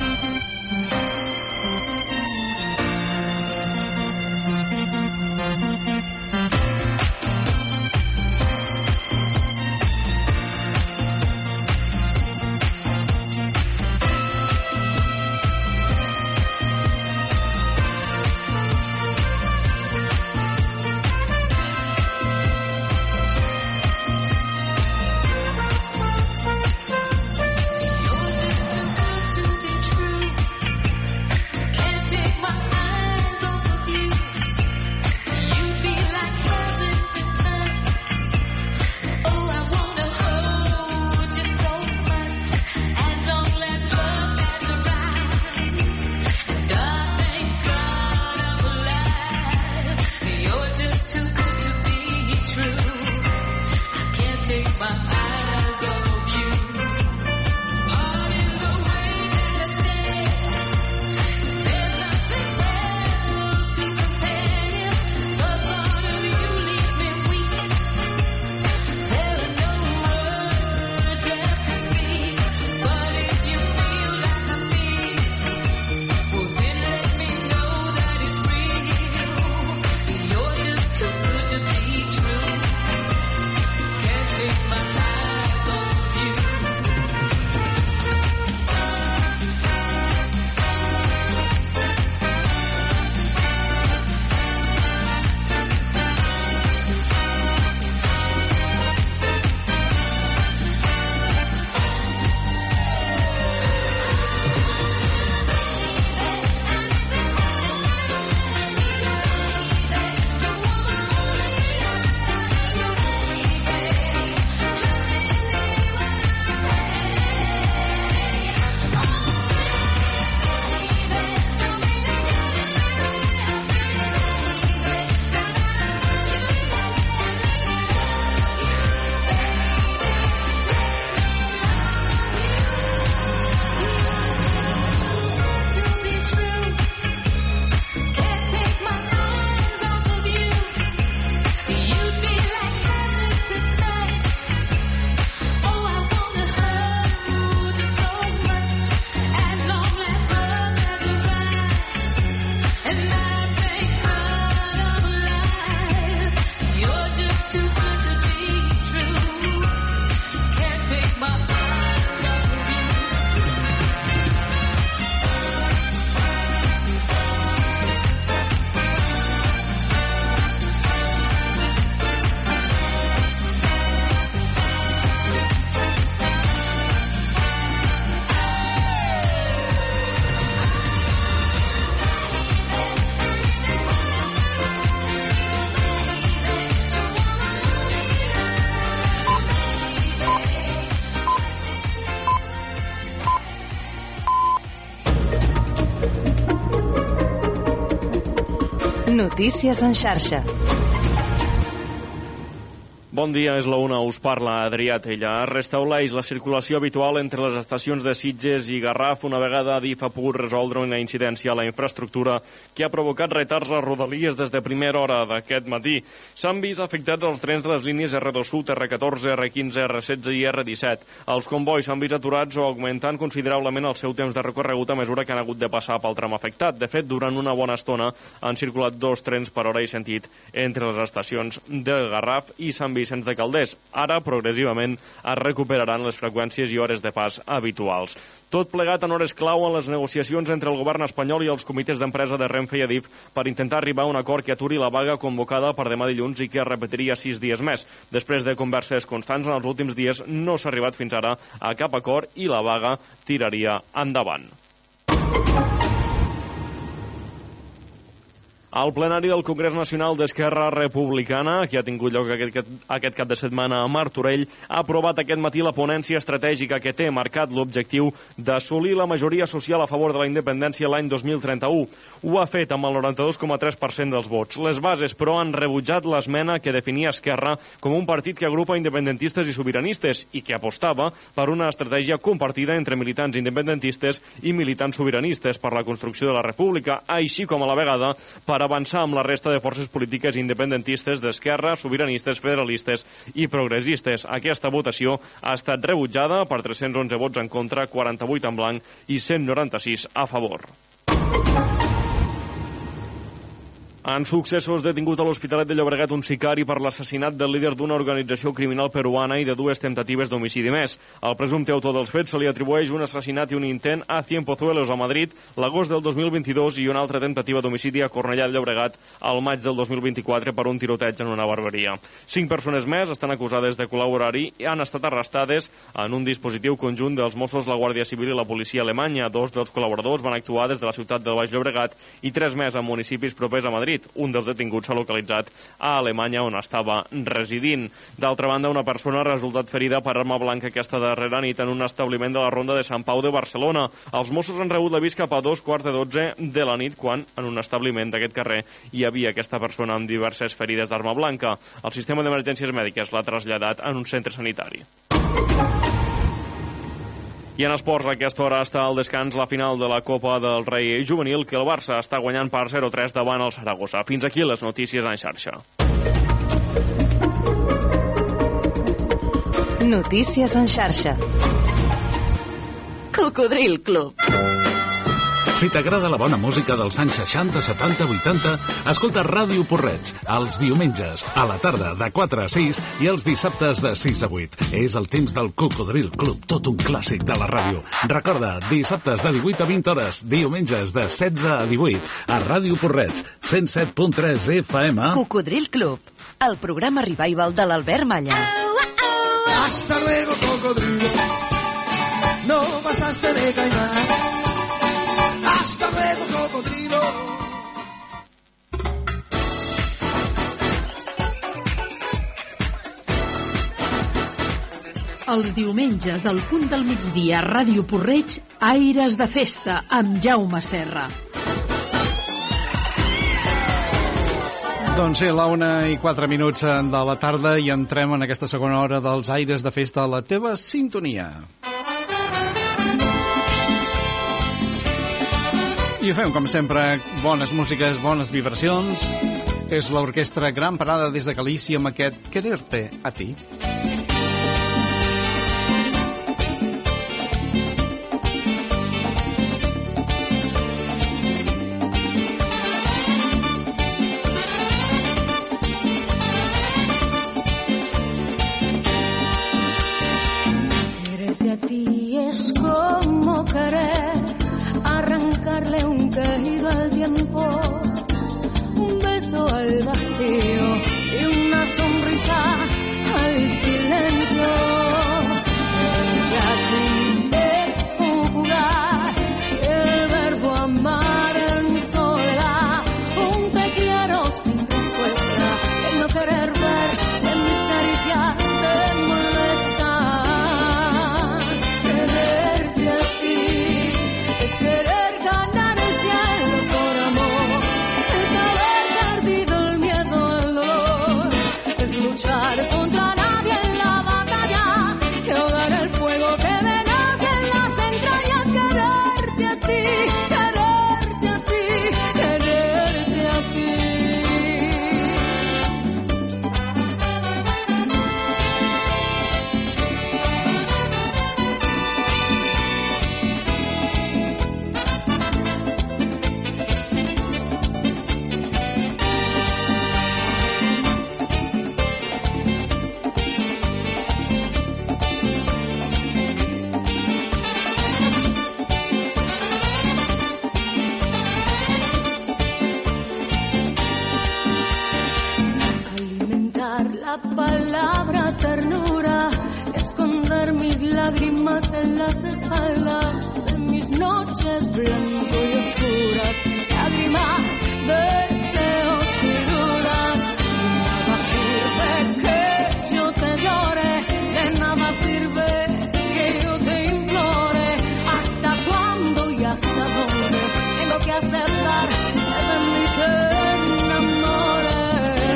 Notícies en xarxa. Bon dia, és la 1, us parla Adrià Tella. Es restableix la circulació habitual entre les estacions de Sitges i Garraf una vegada Adif ha pogut resoldre una incidència a la infraestructura que ha provocat retards a Rodalies des de primera hora d'aquest matí. S'han vist afectats els trens de les línies R2 Sud, R14, R15, R16 i R17. Els convois s'han vist aturats o augmentant considerablement el seu temps de recorregut a mesura que han hagut de passar pel tram afectat. De fet, durant una bona estona han circulat 2 trens per hora i sentit entre les estacions de Garraf i Sant Vicenç de Calders. Ara, progressivament, es recuperaran les freqüències i hores de pas habituals. Tot plegat en hores clau en les negociacions entre el govern espanyol i els comitès d'empresa de Renfe i Adif per intentar arribar a un acord que aturi la vaga convocada per demà dilluns i que es repetiria 6 dies més. Després de converses constants en els últims dies, no s'ha arribat fins ara a cap acord i la vaga tiraria endavant. El plenari del Congrés Nacional d'Esquerra Republicana, que ha tingut lloc aquest cap de setmana a Martorell, ha aprovat aquest matí la ponència estratègica que té marcat l'objectiu d'assolir la majoria social a favor de la independència l'any 2031. Ho ha fet amb el 92,3% dels vots. Les bases, però, han rebutjat l'esmena que definia Esquerra com un partit que agrupa independentistes i sobiranistes i que apostava per una estratègia compartida entre militants independentistes i militants sobiranistes per la construcció de la república, així com a la vegada per avançar amb la resta de forces polítiques independentistes d'esquerra, sobiranistes, federalistes i progressistes. Aquesta votació ha estat rebutjada per 311 vots en contra, 48 en blanc i 196 a favor. Han successos detingut a l'Hospitalet de Llobregat un sicari per l'assassinat del líder d'una organització criminal peruana i de 2 temptatives d'homicidi més. El presumpte autor dels fets se li atribueix un assassinat i un intent a Cienpozuelos a Madrid l'agost del 2022 i una altra tentativa d'homicidi a Cornellà de Llobregat al maig del 2024 per un tiroteig en una barberia. 5 persones més estan acusades de col·laborar-hi i han estat arrestades en un dispositiu conjunt dels Mossos, la Guàrdia Civil i la policia alemanya. 2 dels col·laboradors van actuar des de la ciutat del Baix Llobregat i 3 més en municipis propers a Madrid. Un dels detinguts s'ha localitzat a Alemanya, on estava residint. D'altra banda, una persona ha resultat ferida per arma blanca aquesta darrera nit en un establiment de la Ronda de Sant Pau de Barcelona. Els Mossos han rebut l'avís cap a 2:15 de la nit, quan en un establiment d'aquest carrer hi havia aquesta persona amb diverses ferides d'arma blanca. El sistema d'emergències mèdiques l'ha traslladat en un centre sanitari. I en esports, a aquesta hora està al descans la final de la Copa del Rei Juvenil, que el Barça està guanyant per 0-3 davant el Saragossa. Fins aquí les notícies en xarxa. Notícies en xarxa. Cocodril Club. Si t'agrada la bona música dels anys 60, 70, 80, escolta Ràdio Porreig els diumenges a la tarda de 4 a 6 i els dissabtes de 6 a 8. És el temps del Cocodril Club, tot un clàssic de la ràdio. Recorda, dissabtes de 18 a 20 hores, diumenges de 16 a 18, a Ràdio Porreig, 107.3 FM. Cocodril Club, el programa revival de l'Albert Malla. Hasta luego, cocodrilo. No pasaste de caimán. Hasta luego, cocodrilo. Els diumenges, al punt del migdia, a Ràdio Porreig, Aires de Festa, amb Jaume Serra. Doncs sí, la 1:04 de la tarda i entrem en aquesta segona hora dels Aires de Festa a la teva sintonia. I ho fem, com sempre, bones músiques, bones vibracions. És l'orquestra Gran Parada des de Galícia amb aquest Quererte a ti. Quererte a ti es como querer arrancarle un querido al tiempo, un beso al vacío y una sonrisa al silencio. Quererte a ti es conjugar el verbo amar en soledad, un te quiero sin respuesta, el no querer ver en mis caricias te molesta. Quererte a ti es querer ganar el cielo por amor, es haber perdido el miedo al dolor, es luchar contra nadie en la batalla, que ahogar el fuego que me nace en las entrañas. Quererte a ti, quererte a ti, quererte a ti. Alimentar la palabra ternura, esconder mis lágrimas en las espaldas de mis noches blanco y oscuras, lágrimas de hasta dónde tengo que aceptar que de mí te enamores.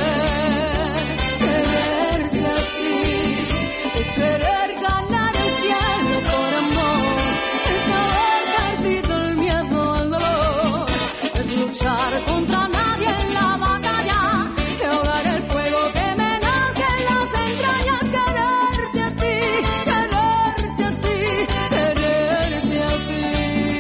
Quererte a ti es querer ganar el cielo por amor, es haber perdido el miedo al dolor, es luchar contra nadie en la batalla, y ahogar el fuego que me nace en las entrañas. Quererte a ti, quererte a ti, quererte a ti,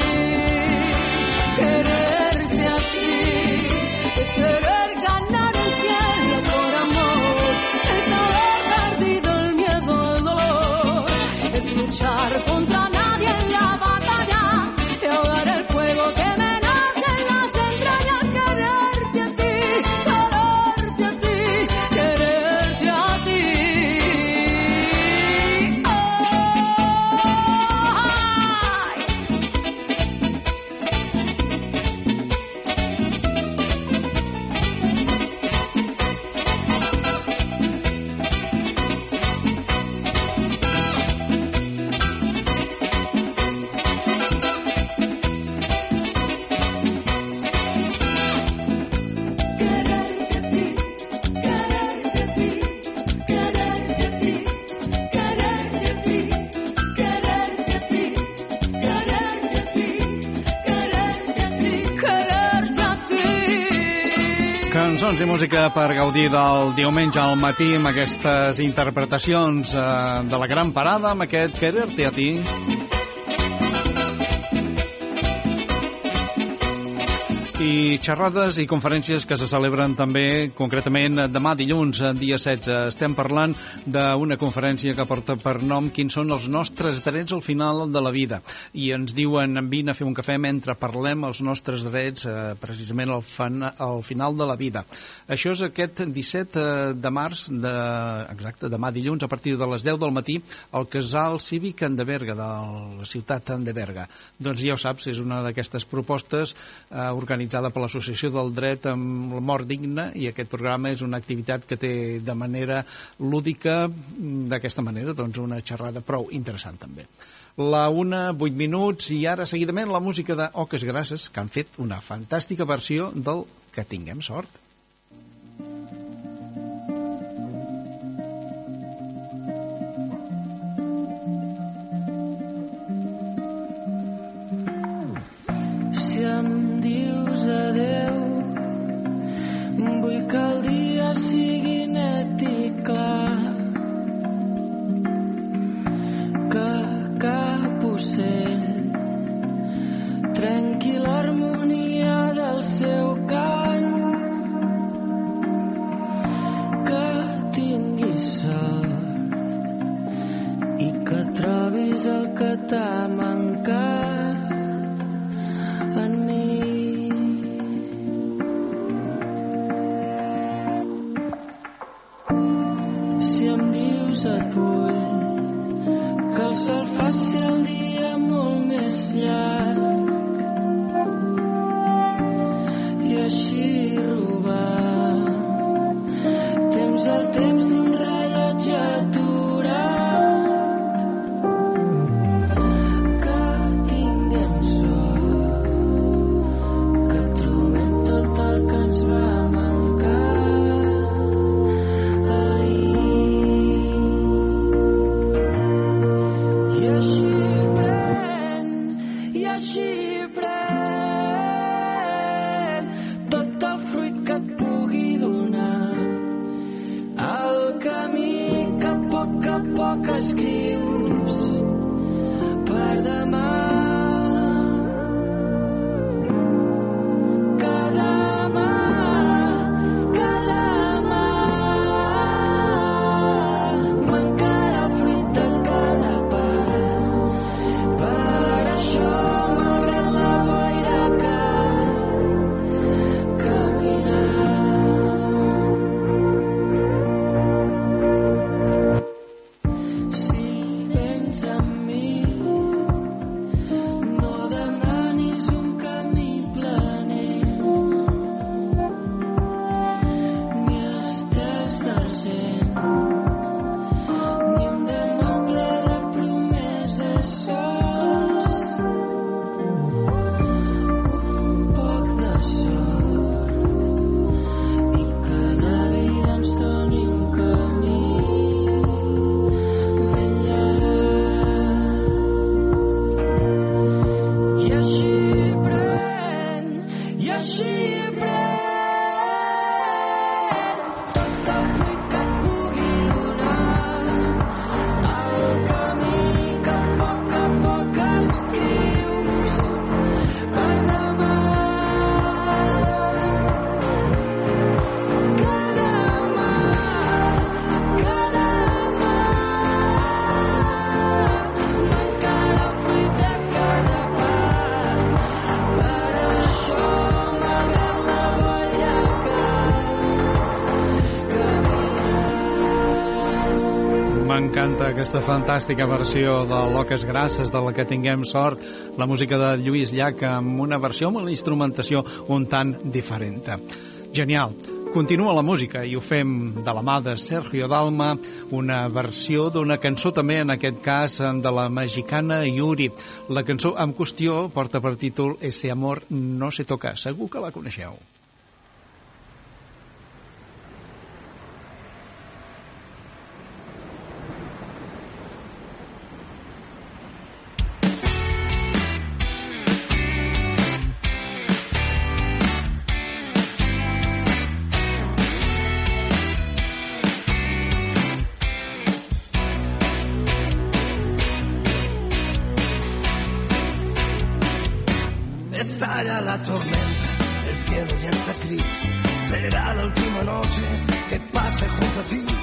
quererte a ti, es querer ganar el cielo por amor, es haber perdido el miedo al dolor, es luchar contra nadie en la batalla, y ahogar el fuego que me nace en las entrañas. Quererte a ti, quererte a ti, quererte a ti. Cançons i música per gaudir del diumenge al matí amb aquestes interpretacions de la gran parada, amb aquest Quererte a ti. I xerrades i conferències que se celebren també, concretament demà dilluns, dia 16. Estem parlant d'una conferència que porta per nom Quins són els nostres drets al final de la vida. I ens diuen, vine a fer un cafè mentre parlem els nostres drets precisament al final de la vida. Això és aquest 17 de març, exacte, demà dilluns, a partir de les 10 del matí, al Casal Cívic de Berga, de la ciutat de Berga. Doncs ja ho saps, és una d'aquestes propostes organitzades per l'Associació del Dret amb la Mort Digna, i aquest programa és una activitat que té de manera lúdica, d'aquesta manera, doncs una xerrada prou interessant també. La 1:08 minuts, i ara seguidament la música de Oques Grasses, que han fet una fantàstica versió del Que tinguem sort. Si em dius adeu, vull que el dia sigui net i clar, que cap ocell trenqui l'harmonia del seu cant, aquesta fantàstica versió de Loques Grasses, de la que tinguem sort, la música de Lluís Llach, amb una versió amb una instrumentació un tant diferent. Genial. Continua la música i ho fem de la mà de Sergio Dalma, una versió d'una cançó també, en aquest cas, de la mexicana Yuri. La cançó en qüestió porta per títol Ese amor no se toca. Segur que la coneixeu. Estalla la tormenta, el cielo ya está gris. Será la última noche que pase junto a ti.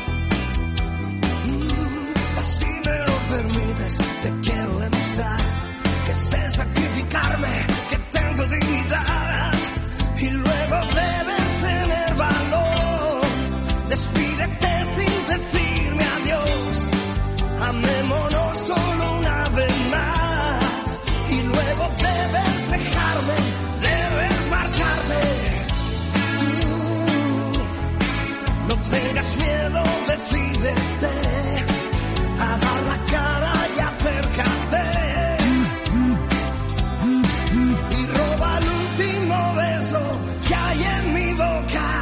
Así me lo permites, te quiero demostrar que sé sacrificarme, que tengo dignidad. Y luego debes tener valor. Despídete sin decirme adiós. Amémonos solo una vez más. Y luego debes dejarme, debes marcharte. Tú no tengas miedo, decídete a dar la cara y acércate. Y roba el último beso que hay en mi boca.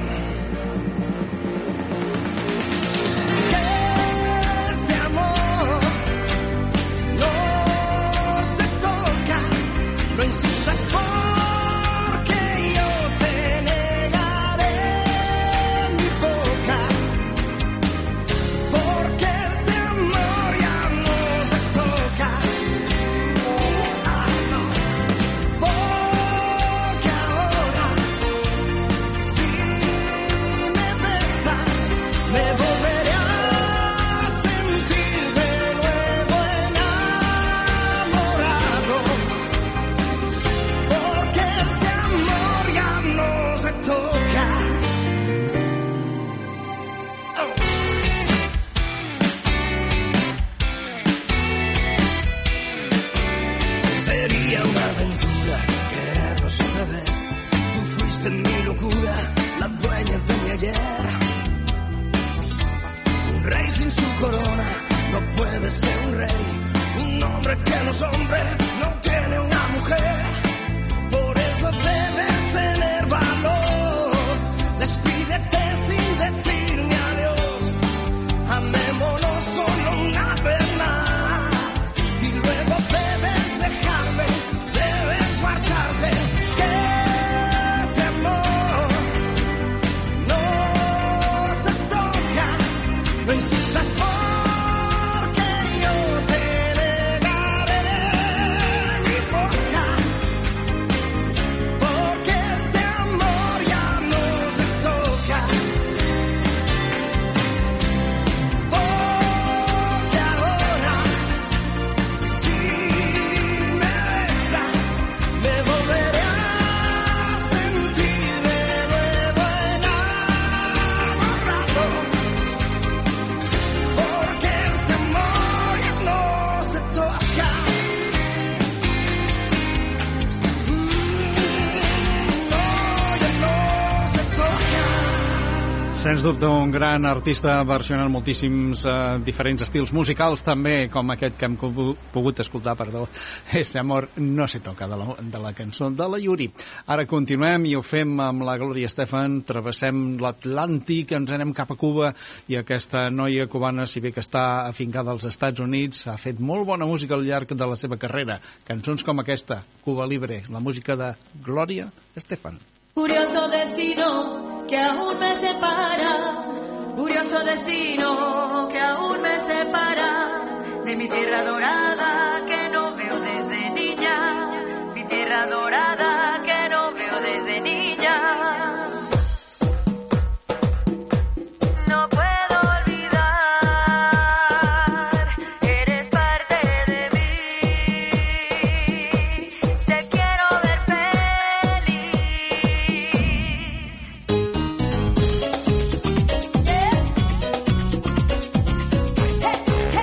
Este amor no se toca. No insistas porque yo te negaré mi boca. Porque este amor ya no se toca. Ah, no. Porque ahora si me besas me volveré a sentir de nuevo enamorado. Porque este amor ya no se toca. Sería una aventura querernos otra vez. Tú fuiste mi locura, la dueña de mi ayer. Un rey sin su corona no puede ser un rey. Un hombre que no es hombre no tiene una mujer. Por eso debes tener valor. Despídete sin decirme adiós. Amémonos solo una vez más. Y luego debes dejarme, debes marcharte. Que ese amor no se toca. No insistas porque yo te negaré mi boca. Porque este amor ya no se toca. Porque ahora si me besas me volveré a sentir de nuevo enamorado. Porque este amor ya no se toca. No, ya no se toca. Sens dubte, un gran artista versionant moltíssims diferents estils musicals, també com aquest que hem pogut escoltar, perdó, Este amor no se toca, de la cançó de la Yuri. Ara continuem i ho fem amb la Gloria Estefan, travessem l'Atlàntic, ens anem cap a Cuba, i aquesta noia cubana, si bé que està afincada als Estats Units, ha fet molt bona música al llarg de la seva carrera. Cançons com aquesta, Cuba Libre, la música de Gloria Estefan. Curioso destino que aún me separa, curioso destino que aún me separa de mi tierra dorada que no veo desde niña, mi tierra dorada que no veo desde niña. No puedo olvidar, eres parte de mí, te quiero ver feliz. Hey, hey.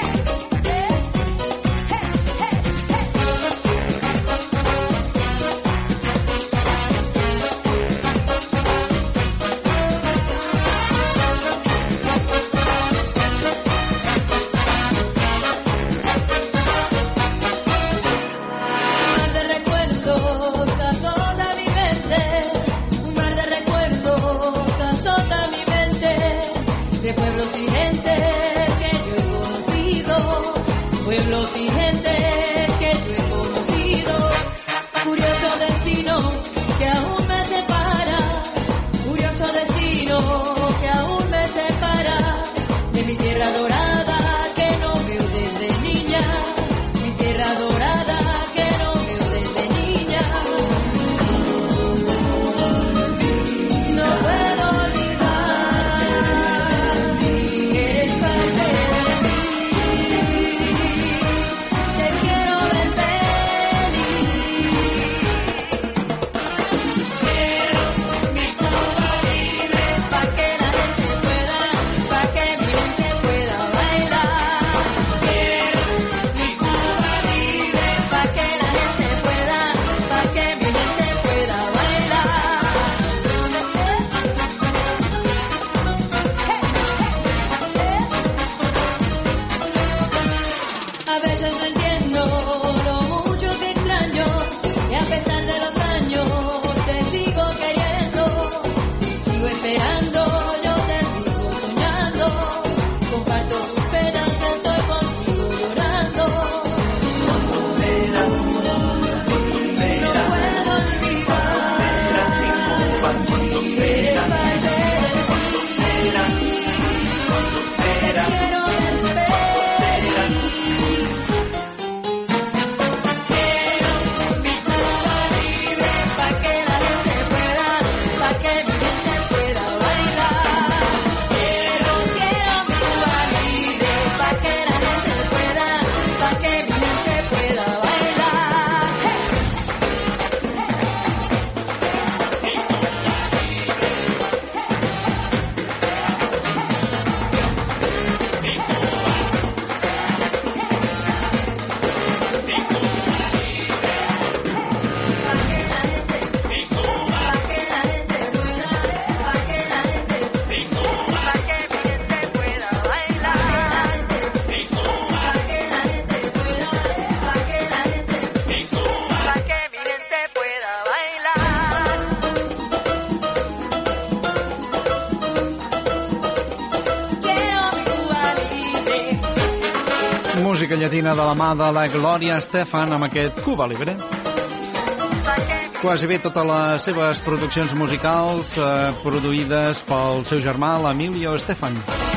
música llatina de la mà de la Gloria Estefan amb aquest Cuba Libre. Quasi bé totes les seves produccions musicals produïdes pel seu germà, l'Emilio Estefan.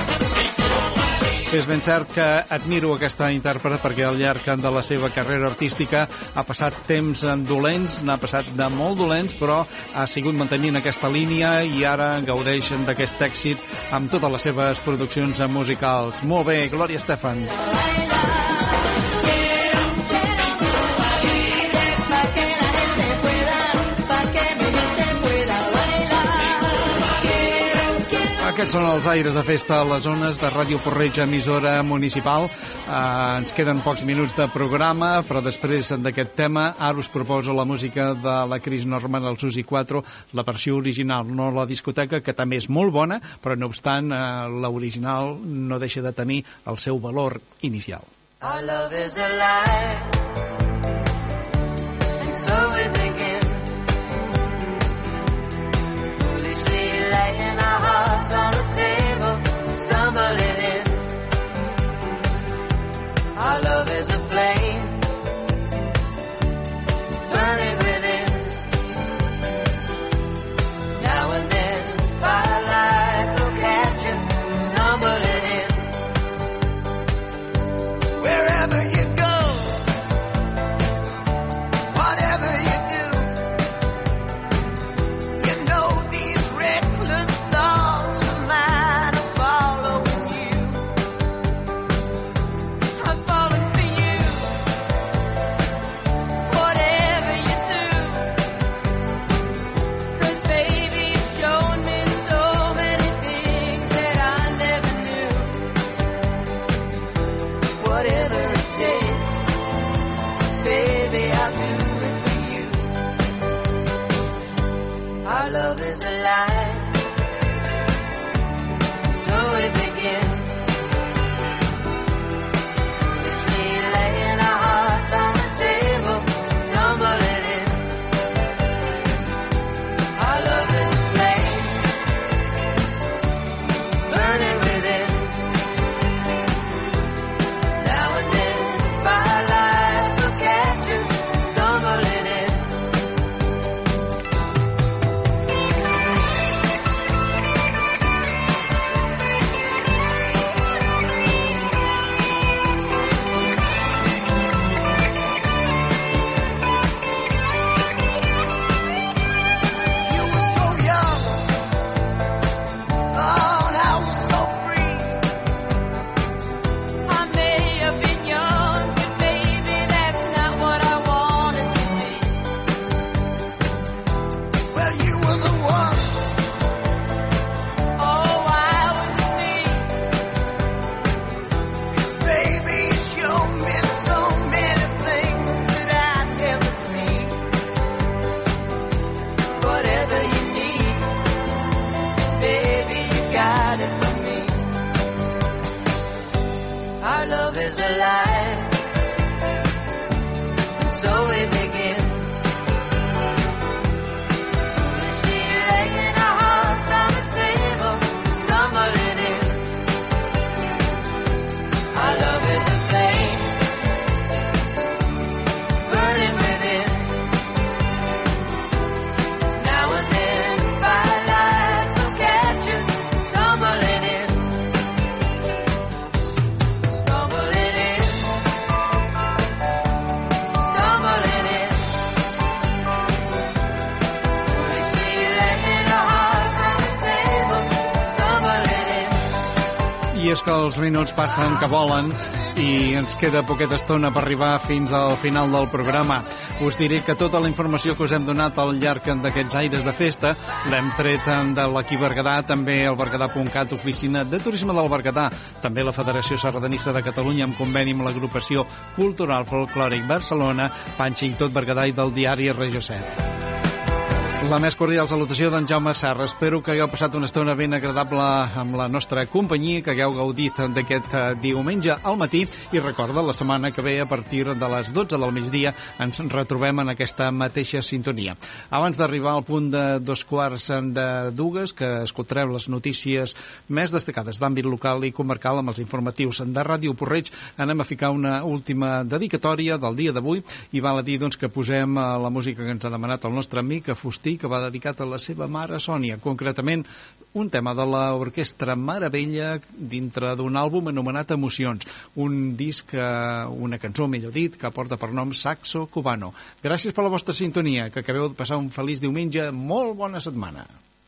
És ben cert que admiro aquesta intèrpret perquè al llarg de la seva carrera artística ha passat temps dolents, n'ha passat de molt dolents, però ha sigut mantenint aquesta línia i ara gaudeix d'aquest èxit amb totes les seves produccions musicals. Molt bé, Gloria Estefan. Aquests són els aires de festa a les zones de Ràdio Porreig, emissora municipal. Ens queden pocs minuts de programa, però després d'aquest tema ara us proposo la música de la Chris Norman, el Susi 4, la versió original, no la discoteca, que també és molt bona, però no obstant l'original no deixa de tenir el seu valor inicial. Our love is alive, and so we begin. Foolishly laying our hearts on the table, stumbling in. Our love is a flame, burning within. Now and then, firelight will catch us, stumbling in. Wherever you go, whatever you do, you know these reckless thoughts of mine are following you. I'm falling for you, whatever you do. 'Cause baby, you've shown me so many things that I never knew. Whatever it takes, baby, I'll do it for you. Our love is alive, so we begin. Foolishly laying our hearts on the table, stumbling in. Our love is a flame, burning within. Now and then, firelight will catch us, stumbling in. You were so young, oh, now we're so free. I may have been young, but baby, that's not what I wanted to be. Well, you were the one. Oh, why was it me? Baby, you showed me so many things that I'd never seen. Whatever you need, baby, you got it from me. Our love is alive, and so we begin. Foolishly laying our hearts on the table, stumbling in. Our love is a flame, burning within. Now and then, firelight will catch us, stumbling in. Stumbling in. Stumbling in. Foolishly laying our hearts on the table, stumbling in. I és que els minuts passen que volen i ens queda poqueta estona per arribar fins al final del programa. Us diré que tota la informació que us hem donat al llarg d'aquests aires de festa l'hem tret de l'Aquí Berguedà, també el berguedà.cat, Oficina de Turisme del Berguedà, també la Federació Sardanista de Catalunya en conveni amb l'Agrupació Cultural Folclòric Barcelona, Panxa i tot Berguedà i del diari Regió 7. La més cordial salutació d'en Jaume Serra. Espero que hagueu passat una estona ben agradable amb la nostra companyia, que hagueu gaudit d'aquest diumenge al matí. I recorda, la setmana que ve, a partir de les 12 del migdia, ens retrobem en aquesta mateixa sintonia. Abans d'arribar al punt de 2:45, que escoltarem les notícies més destacades d'àmbit local i comarcal amb els informatius de Ràdio Porreig, anem a ficar una última dedicatòria del dia d'avui i val a dir doncs, que posem la música que ens ha demanat el nostre amic Fustí, que va dedicat a la seva mare Sònia, concretament un tema de l'Orquestra Meravella dintre d'un àlbum anomenat Emocions, un disc, una cançó, millor dit, que porta per nom Saxo Cubano. Gràcies per la vostra sintonia, que acabeu de passar un feliç diumenge, molt bona setmana.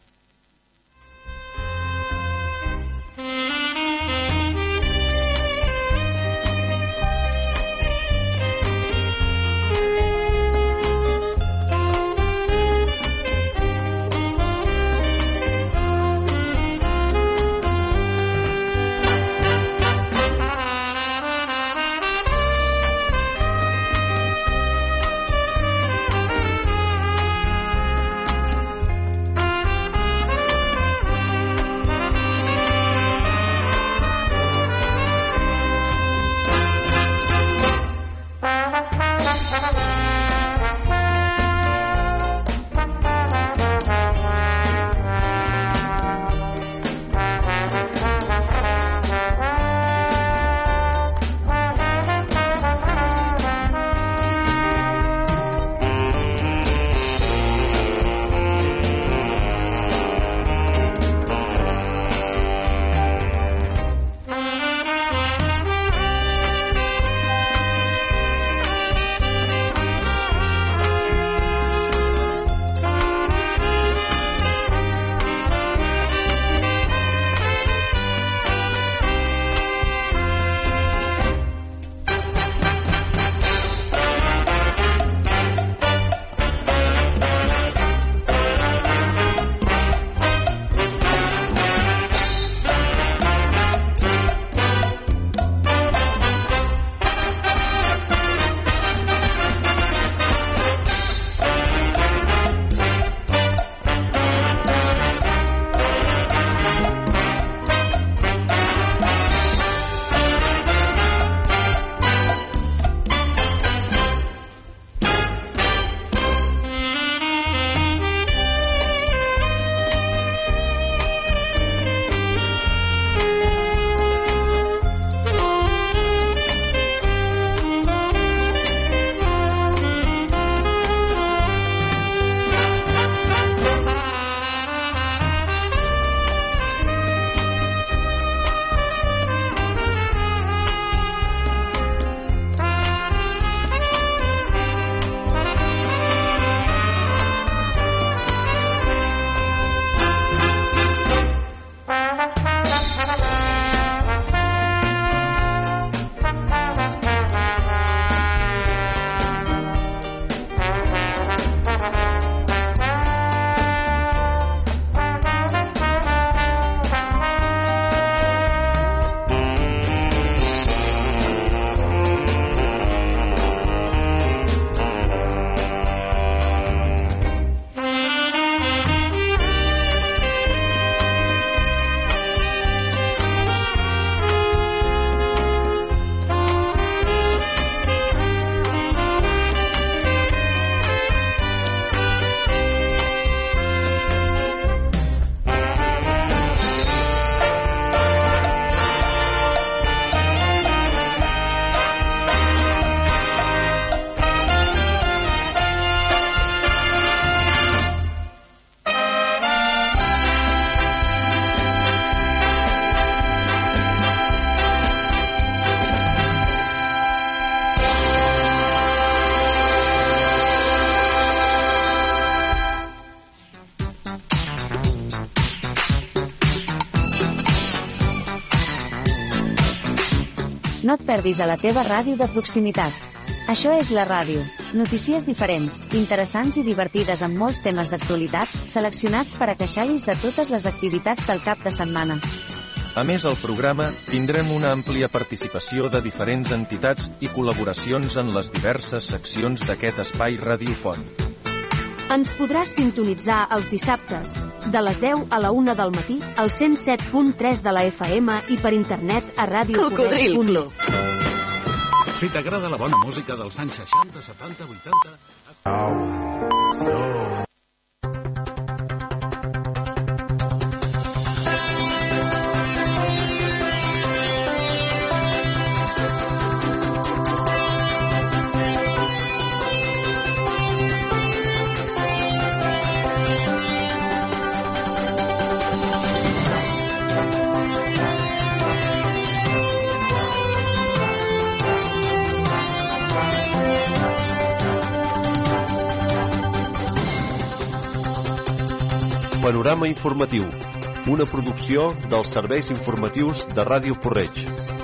No et perdis a la teva ràdio de proximitat. Això és la ràdio. Notícies diferents, interessants i divertides amb molts temes d'actualitat, seleccionats per a queixalis de totes les activitats del cap de setmana. A més, al programa tindrem una àmplia participació de diferents entitats i col·laboracions en les diverses seccions d'aquest espai radiofònic. Ens podràs sintonitzar els dissabtes, de les 10 a la 1 del matí, al 107.3 de la FM i per internet a radioporreig.lu. Si t'agrada la bona música dels anys 60, 70, 80... Panorama informatiu, una producció dels serveis informatius de Ràdio Porreig.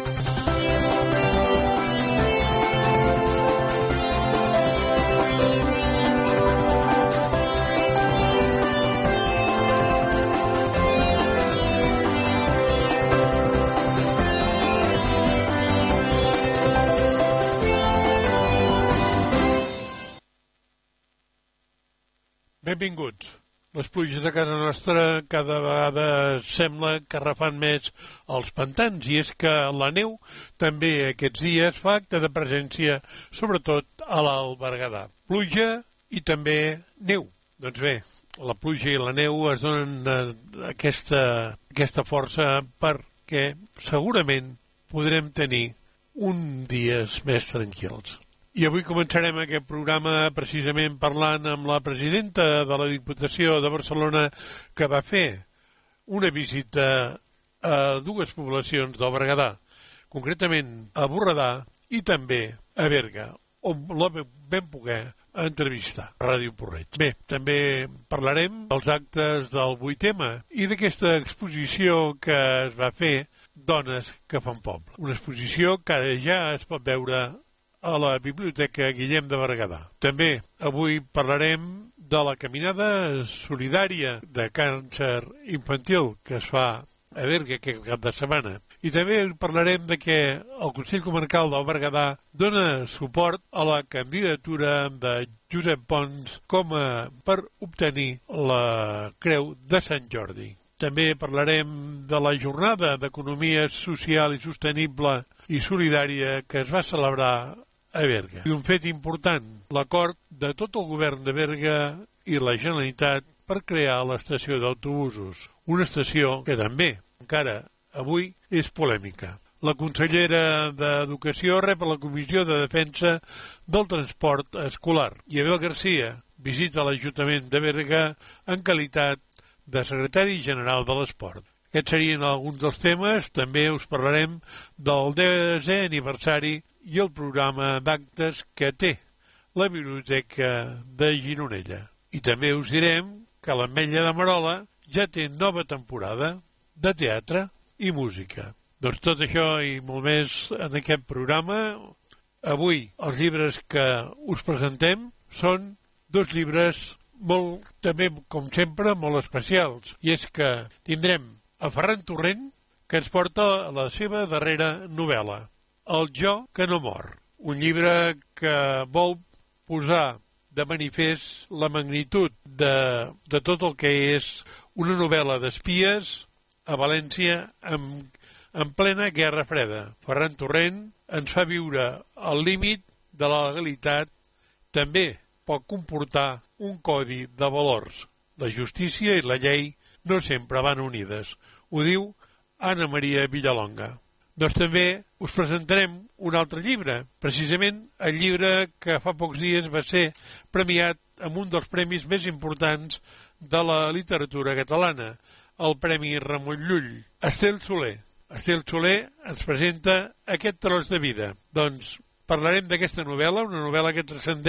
Benvinguts. Les pluges de casa nostra cada vegada sembla que refan més els pantans, i és que la neu també aquests dies fa acte de presència, sobretot a l'Alt Berguedà. Pluja i també neu. Doncs bé, la pluja i la neu es donen aquesta força perquè segurament podrem tenir uns dies més tranquils. I avui començarem aquest programa precisament parlant amb la presidenta de la Diputació de Barcelona, que va fer una visita a dues poblacions del Berguedà, concretament a Borredà i també a Berga, on la vam poder entrevistar a Ràdio Porreig. Bé, també parlarem dels actes del 8M i d'aquesta exposició que es va fer, Dones que fan poble. Una exposició que ja es pot veure a la Biblioteca Guillem de Berguedà. També avui parlarem de la caminada solidària de càncer infantil que es fa a Berga aquest cap de setmana. I també parlarem de que el Consell Comarcal del Berguedà dona suport a la candidatura de Josep Pons per obtenir la Creu de Sant Jordi. També parlarem de la jornada d'economia social i sostenible i solidària que es va celebrar a Berga. I un fet important, l'acord de tot el govern de Berga i la Generalitat per crear l'estació d'autobusos. Una estació que també, encara avui, és polèmica. La consellera d'Educació rep a la Comissió de Defensa del Transport Escolar i Abel Garcia visita l'Ajuntament de Berga en qualitat de secretari general de l'Esport. Aquests serien alguns dels temes. També us parlarem del 10è aniversari i el programa d'actes que té la Biblioteca de Gironella. I també us direm que l'Ametlla de Merola ja té nova temporada de teatre i música. Doncs tot això i molt més en aquest programa. Avui els llibres que us presentem són dos llibres també, com sempre, molt especials. I és que tindrem a Ferran Torrent, que ens porta la seva darrera novel·la, El jo que no mor, un llibre que vol posar de manifest la magnitud de tot el que és una novel·la d'espies a València en plena Guerra Freda. Ferran Torrent ens fa viure al límit de la legalitat, també pot comportar un codi de valors. La justícia i la llei no sempre van unides. Ho diu Anna Maria Villalonga. Doncs també us presentarem un altre llibre, precisament el llibre que fa pocs dies va ser premiat amb un dels premis més importants de la literatura catalana, el Premi Ramon Llull. Estel Soler. Estel Soler ens presenta Aquest tros de vida. Doncs parlarem d'aquesta novel·la, una novel·la que transcendeix